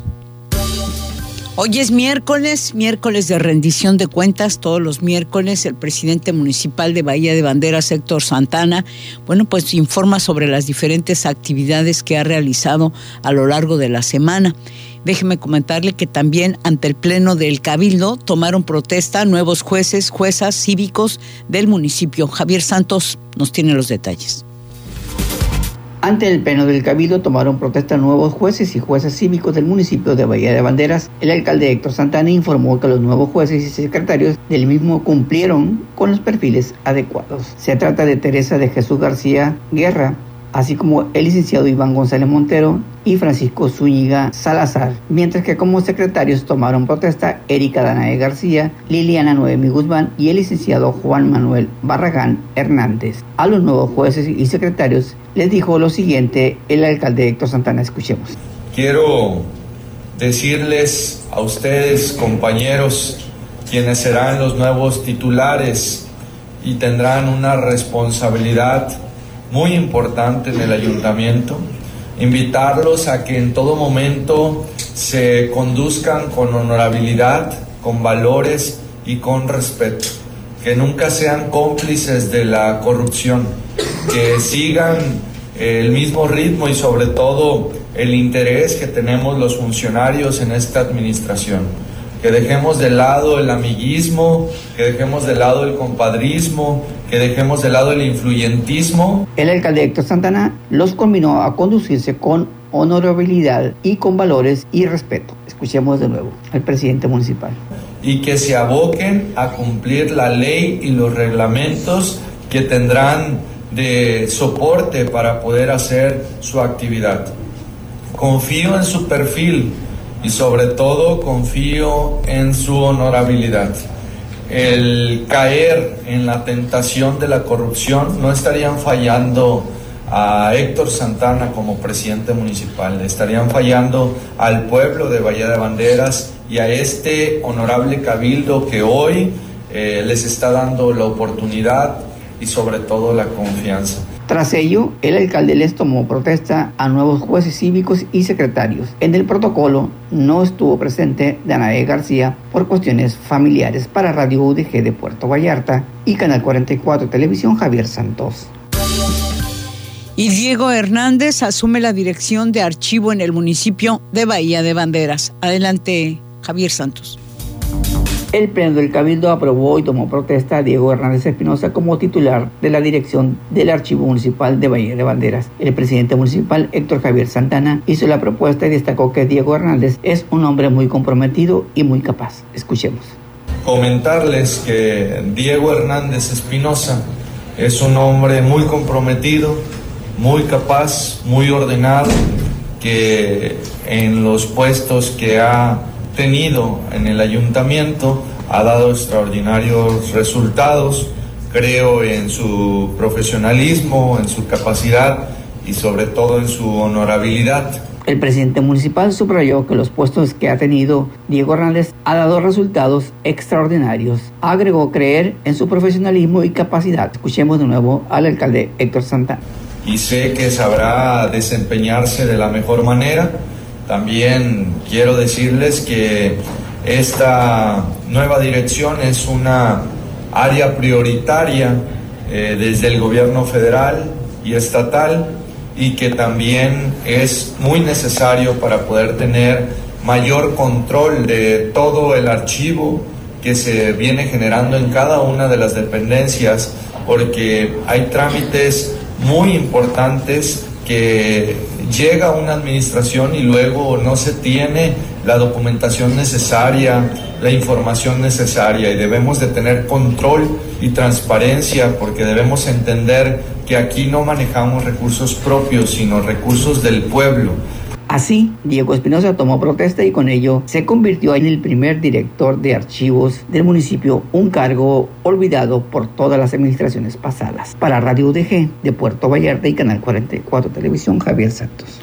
Hoy es miércoles, miércoles de rendición de cuentas. Todos los miércoles el presidente municipal de Bahía de Banderas, Héctor Santana, bueno, pues informa sobre las diferentes actividades que ha realizado a lo largo de la semana. Déjeme comentarle que también ante el Pleno del Cabildo tomaron protesta nuevos jueces, juezas cívicos del municipio. Javier Santos nos tiene los detalles. Ante el Pleno del Cabildo tomaron protesta nuevos jueces y juezas cívicos del municipio de Bahía de Banderas. El alcalde Héctor Santana informó que los nuevos jueces y secretarios del mismo cumplieron con los perfiles adecuados. Se trata de Teresa de Jesús García Guerra, así como el licenciado Iván González Montero y Francisco Zúñiga Salazar, mientras que como secretarios tomaron protesta Erika Danae García, Liliana Noemi Guzmán y el licenciado Juan Manuel Barragán Hernández. A los nuevos jueces y secretarios les dijo lo siguiente el alcalde Héctor Santana. Escuchemos. Quiero decirles a ustedes, compañeros, quienes serán los nuevos titulares y tendrán una responsabilidad muy importante en el ayuntamiento. Invitarlos a que en todo momento se conduzcan con honorabilidad, con valores y con respeto, que nunca sean cómplices de la corrupción, que sigan el mismo ritmo y sobre todo el interés que tenemos los funcionarios en esta administración, que dejemos de lado el amiguismo, que dejemos de lado el compadrismo, que dejemos de lado el influyentismo. El alcalde Héctor Santana los conminó a conducirse con honorabilidad y con valores y respeto. Escuchemos de nuevo al presidente municipal. Y que se aboquen a cumplir la ley y los reglamentos que tendrán de soporte para poder hacer su actividad. Confío en su perfil y sobre todo confío en su honorabilidad. El caer en la tentación de la corrupción no estarían fallando a Héctor Santana como presidente municipal, estarían fallando al pueblo de Bahía de Banderas y a este honorable cabildo que hoy eh, les está dando la oportunidad y sobre todo la confianza. Tras ello, el alcalde les tomó protesta a nuevos jueces cívicos y secretarios. En el protocolo no estuvo presente Danae García por cuestiones familiares. Para Radio U D G de Puerto Vallarta y Canal cuarenta y cuatro Televisión, Javier Santos. Y Diego Hernández asume la dirección de archivo en el municipio de Bahía de Banderas. Adelante, Javier Santos. El Pleno del Cabildo aprobó y tomó protesta a Diego Hernández Espinosa como titular de la dirección del Archivo Municipal de Bahía de Banderas. El presidente municipal, Héctor Javier Santana, hizo la propuesta y destacó que Diego Hernández es un hombre muy comprometido y muy capaz. Escuchemos. Comentarles que Diego Hernández Espinosa es un hombre muy comprometido, muy capaz, muy ordenado, que en los puestos que ha tenido en el ayuntamiento ha dado extraordinarios resultados. Creo en su profesionalismo, en su capacidad y sobre todo en su honorabilidad. El presidente municipal subrayó que los puestos que ha tenido Diego Hernández ha dado resultados extraordinarios. Agregó creer en su profesionalismo y capacidad. Escuchemos de nuevo al alcalde Héctor Santana. Y sé que sabrá desempeñarse de la mejor manera. También quiero decirles que esta nueva dirección es una área prioritaria eh, desde el gobierno federal y estatal y que también es muy necesario para poder tener mayor control de todo el archivo que se viene generando en cada una de las dependencias, porque hay trámites muy importantes que llega a una administración y luego no se tiene la documentación necesaria, la información necesaria, y debemos de tener control y transparencia, porque debemos entender que aquí no manejamos recursos propios, sino recursos del pueblo. Así, Diego Espinosa tomó protesta y con ello se convirtió en el primer director de archivos del municipio, un cargo olvidado por todas las administraciones pasadas. Para Radio U D G de Puerto Vallarta y Canal cuarenta y cuatro Televisión, Javier Santos.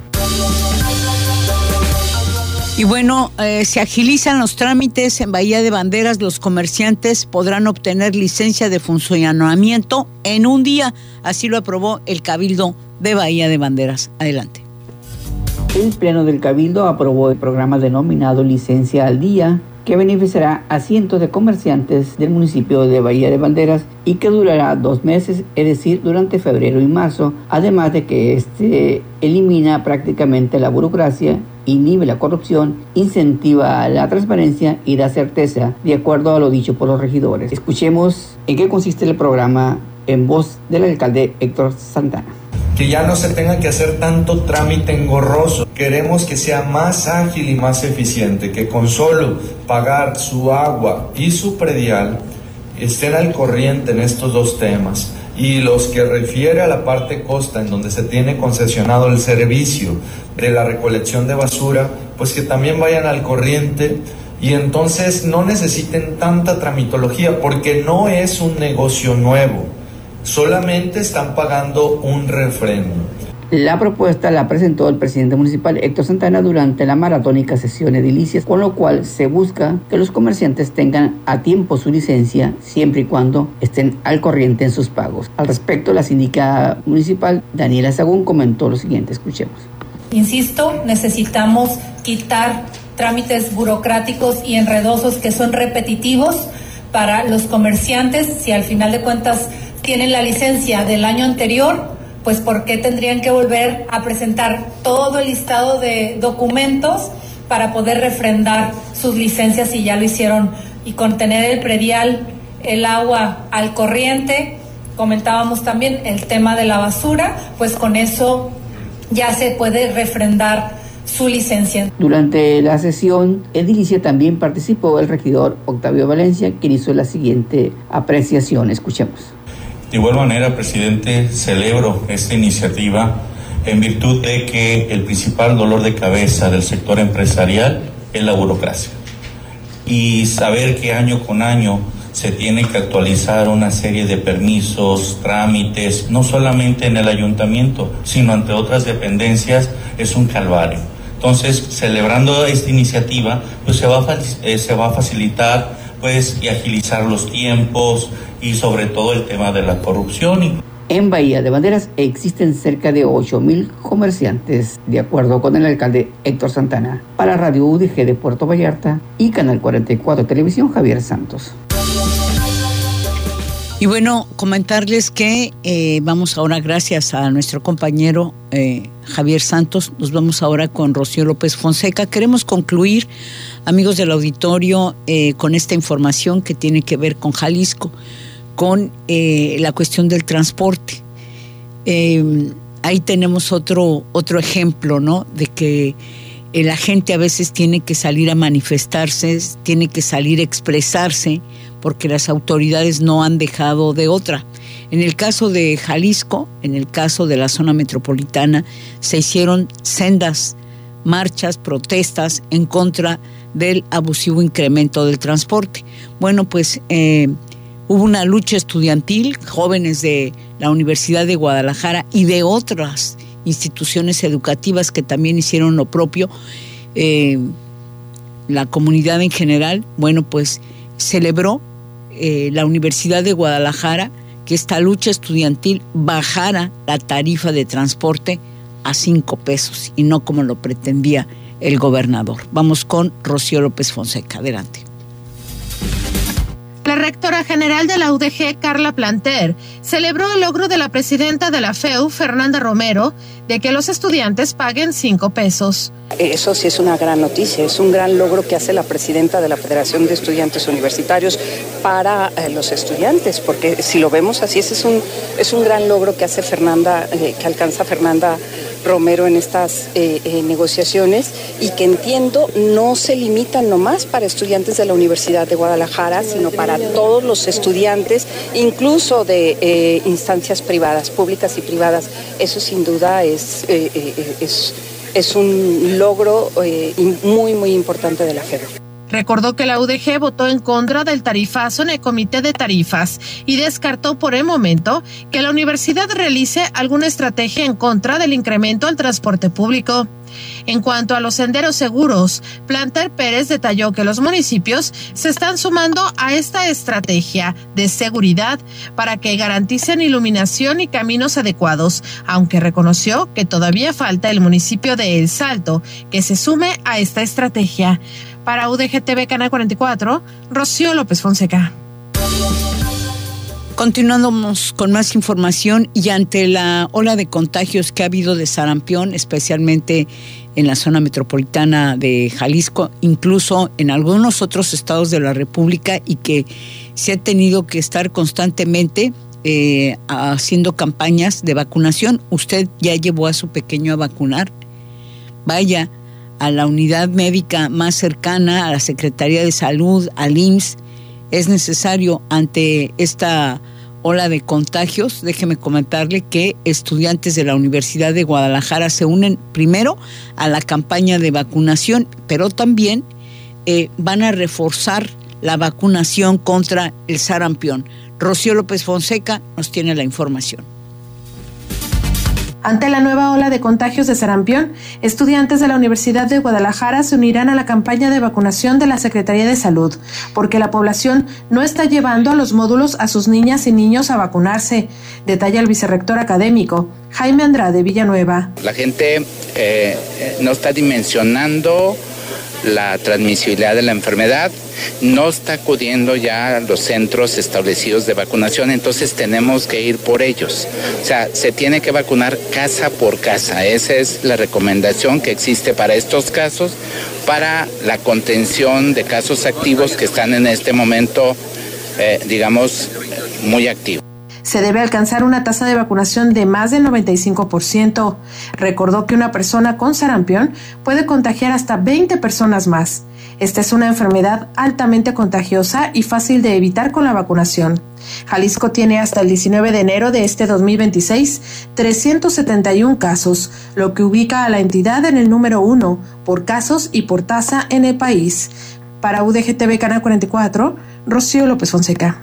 Y bueno, eh, se agilizan los trámites en Bahía de Banderas. Los comerciantes podrán obtener licencia de funcionamiento en un día. Así lo aprobó el Cabildo de Bahía de Banderas. Adelante. El Pleno del Cabildo aprobó el programa denominado Licencia al Día, que beneficiará a cientos de comerciantes del municipio de Bahía de Banderas y que durará dos meses, es decir, durante febrero y marzo, además de que este elimina prácticamente la burocracia, inhibe la corrupción, incentiva la transparencia y da certeza, de acuerdo a lo dicho por los regidores. Escuchemos en qué consiste el programa en voz del alcalde Héctor Santana. Que ya no se tenga que hacer tanto trámite engorroso. Queremos que sea más ágil y más eficiente, que con solo pagar su agua y su predial estén al corriente en estos dos temas. Y los que refiere a la parte costa, en donde se tiene concesionado el servicio de la recolección de basura, pues que también vayan al corriente y entonces no necesiten tanta tramitología, porque no es un negocio nuevo. Solamente están pagando un refrendo. La propuesta la presentó el presidente municipal Héctor Santana durante la maratónica sesión edilicia, con lo cual se busca que los comerciantes tengan a tiempo su licencia siempre y cuando estén al corriente en sus pagos. Al respecto, la síndica municipal Daniela Sagún comentó lo siguiente, escuchemos. Insisto, necesitamos quitar trámites burocráticos y enredosos que son repetitivos para los comerciantes. Si al final de cuentas tienen la licencia del año anterior, pues ¿por qué tendrían que volver a presentar todo el listado de documentos para poder refrendar sus licencias si ya lo hicieron? Y con tener el predial, el agua al corriente, comentábamos también el tema de la basura, pues con eso ya se puede refrendar su licencia. Durante la sesión edilicia también participó el regidor Octavio Valencia, quien hizo la siguiente apreciación. Escuchemos. De igual manera, presidente, celebro esta iniciativa en virtud de que el principal dolor de cabeza del sector empresarial es la burocracia. Y saber que año con año se tiene que actualizar una serie de permisos, trámites, no solamente en el ayuntamiento, sino ante otras dependencias, es un calvario. Entonces, celebrando esta iniciativa, pues se va a, eh, se va a facilitar pues y agilizar los tiempos y sobre todo el tema de la corrupción. En Bahía de Banderas existen cerca de ocho mil comerciantes, de acuerdo con el alcalde Héctor Santana. Para Radio U D G de Puerto Vallarta y Canal cuarenta y cuatro Televisión, Javier Santos. Y bueno, comentarles que eh, vamos ahora, gracias a nuestro compañero eh, Javier Santos, nos vamos ahora con Rocío López Fonseca. Queremos concluir, amigos del auditorio, eh, con esta información que tiene que ver con Jalisco, con eh, la cuestión del transporte. Eh, ahí tenemos otro, otro ejemplo, ¿no? De que eh, la gente a veces tiene que salir a manifestarse, tiene que salir a expresarse, porque las autoridades no han dejado de otra. En el caso de Jalisco, en el caso de la zona metropolitana, se hicieron sendas marchas, protestas en contra del abusivo incremento del transporte. Bueno, pues eh, hubo una lucha estudiantil, jóvenes de la Universidad de Guadalajara y de otras instituciones educativas que también hicieron lo propio. Eh, la comunidad en general, bueno, pues celebró eh, la Universidad de Guadalajara que esta lucha estudiantil bajara la tarifa de transporte a cinco pesos y no como lo pretendía el gobernador. Vamos con Rocío López Fonseca. Adelante. La rectora general de la U D G, Carla Planter, celebró el logro de la presidenta de la F E U, Fernanda Romero, de que los estudiantes paguen cinco pesos. Eso sí es una gran noticia, es un gran logro que hace la presidenta de la Federación de Estudiantes Universitarios para eh, los estudiantes, porque si lo vemos así, ese es un, es un gran logro que hace Fernanda, eh, que alcanza Fernanda Romero en estas eh, eh, negociaciones y que entiendo no se limitan nomás para estudiantes de la Universidad de Guadalajara, sino para todos los estudiantes, incluso de eh, instancias privadas, públicas y privadas. Eso sin duda es, eh, eh, es, es un logro eh, muy, muy importante de la F E D. Recordó que la U D G votó en contra del tarifazo en el Comité de Tarifas y descartó por el momento que la universidad realice alguna estrategia en contra del incremento al transporte público. En cuanto a los senderos seguros, Planter Pérez detalló que los municipios se están sumando a esta estrategia de seguridad para que garanticen iluminación y caminos adecuados, aunque reconoció que todavía falta el municipio de El Salto que se sume a esta estrategia. Para U D G T V Canal cuarenta y cuatro, Rocío López Fonseca. Continuamos con más información y ante la ola de contagios que ha habido de sarampión, especialmente en la zona metropolitana de Jalisco, incluso en algunos otros estados de la República, y que se ha tenido que estar constantemente eh, haciendo campañas de vacunación. ¿Usted ya llevó a su pequeño a vacunar? Vaya a la unidad médica más cercana, a la Secretaría de Salud, al I M S S. Es necesario ante esta ola de contagios. Déjeme comentarle que estudiantes de la Universidad de Guadalajara se unen primero a la campaña de vacunación, pero también eh, van a reforzar la vacunación contra el sarampión. Rocío López Fonseca nos tiene la información. Ante la nueva ola de contagios de sarampión, estudiantes de la Universidad de Guadalajara se unirán a la campaña de vacunación de la Secretaría de Salud, porque la población no está llevando a los módulos a sus niñas y niños a vacunarse, detalla el vicerrector académico, Jaime Andrade Villanueva. La gente eh, no está dimensionando la transmisibilidad de la enfermedad, no está acudiendo ya a los centros establecidos de vacunación, entonces tenemos que ir por ellos. O sea, se tiene que vacunar casa por casa. Esa es la recomendación que existe para estos casos, para la contención de casos activos que están en este momento, eh, digamos, muy activos. Se debe alcanzar una tasa de vacunación de más del noventa y cinco por ciento. Recordó que una persona con sarampión puede contagiar hasta veinte personas más. Esta es una enfermedad altamente contagiosa y fácil de evitar con la vacunación. Jalisco tiene hasta el diecinueve de enero de este dos mil veintiséis trescientos setenta y uno casos, lo que ubica a la entidad en el número uno por casos y por tasa en el país. Para U D G T V Canal cuarenta y cuatro, Rocío López Fonseca.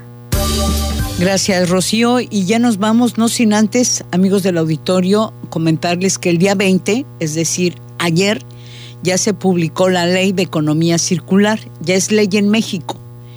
Gracias, Rocío. Y ya nos vamos, no sin antes, amigos del auditorio, comentarles que el día veinte, es decir, ayer, ya se publicó la Ley de Economía Circular. Ya es ley en México.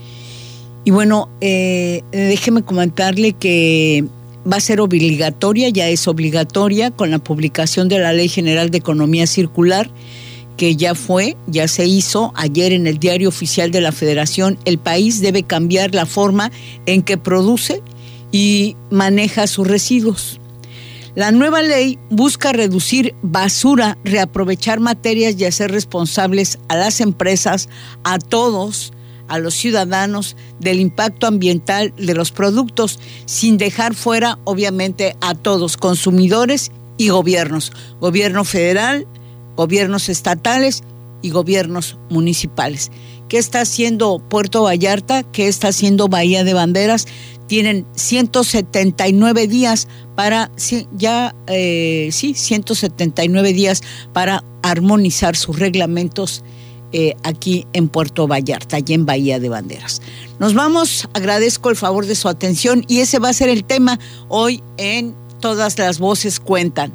Y bueno, eh, déjeme comentarle que va a ser obligatoria, ya es obligatoria, con la publicación de la Ley General de Economía Circular, que ya fue, ya se hizo ayer en el Diario Oficial de la Federación. El país debe cambiar la forma en que produce y maneja sus residuos. La nueva ley busca reducir basura, reaprovechar materias y hacer responsables a las empresas, a todos, a los ciudadanos, del impacto ambiental de los productos, sin dejar fuera, obviamente, a todos, consumidores y gobiernos, gobierno federal, gobiernos estatales y gobiernos municipales. ¿Qué está haciendo Puerto Vallarta? ¿Qué está haciendo Bahía de Banderas? Tienen ciento setenta y nueve días para, sí, ya, eh, sí, ciento setenta y nueve días para armonizar sus reglamentos eh, aquí en Puerto Vallarta, allí en Bahía de Banderas. Nos vamos, agradezco el favor de su atención y ese va a ser el tema hoy en Todas las Voces Cuentan.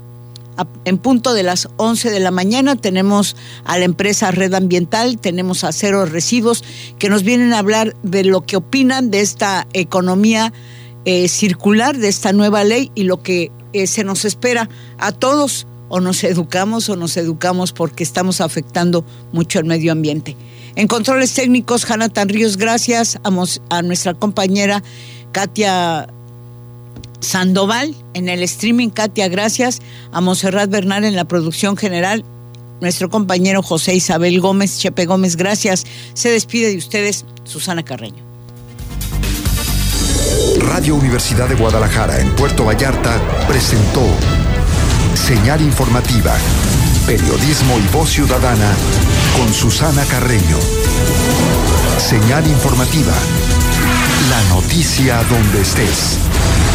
En punto de las once de la mañana tenemos a la empresa Red Ambiental, tenemos a Cero Residuos, que nos vienen a hablar de lo que opinan de esta economía eh, circular, de esta nueva ley y lo que eh, se nos espera a todos. O nos educamos o nos educamos porque estamos afectando mucho el medio ambiente. En controles técnicos, Jonathan Ríos, gracias a, mos, a nuestra compañera Katia Sandoval, en el streaming, Katia, gracias, a Monserrat Bernal en la producción general, nuestro compañero José Isabel Gómez, Chepe Gómez, gracias. Se despide de ustedes Susana Carreño. Radio Universidad de Guadalajara en Puerto Vallarta presentó Señal Informativa, periodismo y voz ciudadana con Susana Carreño. Señal Informativa, la noticia donde estés.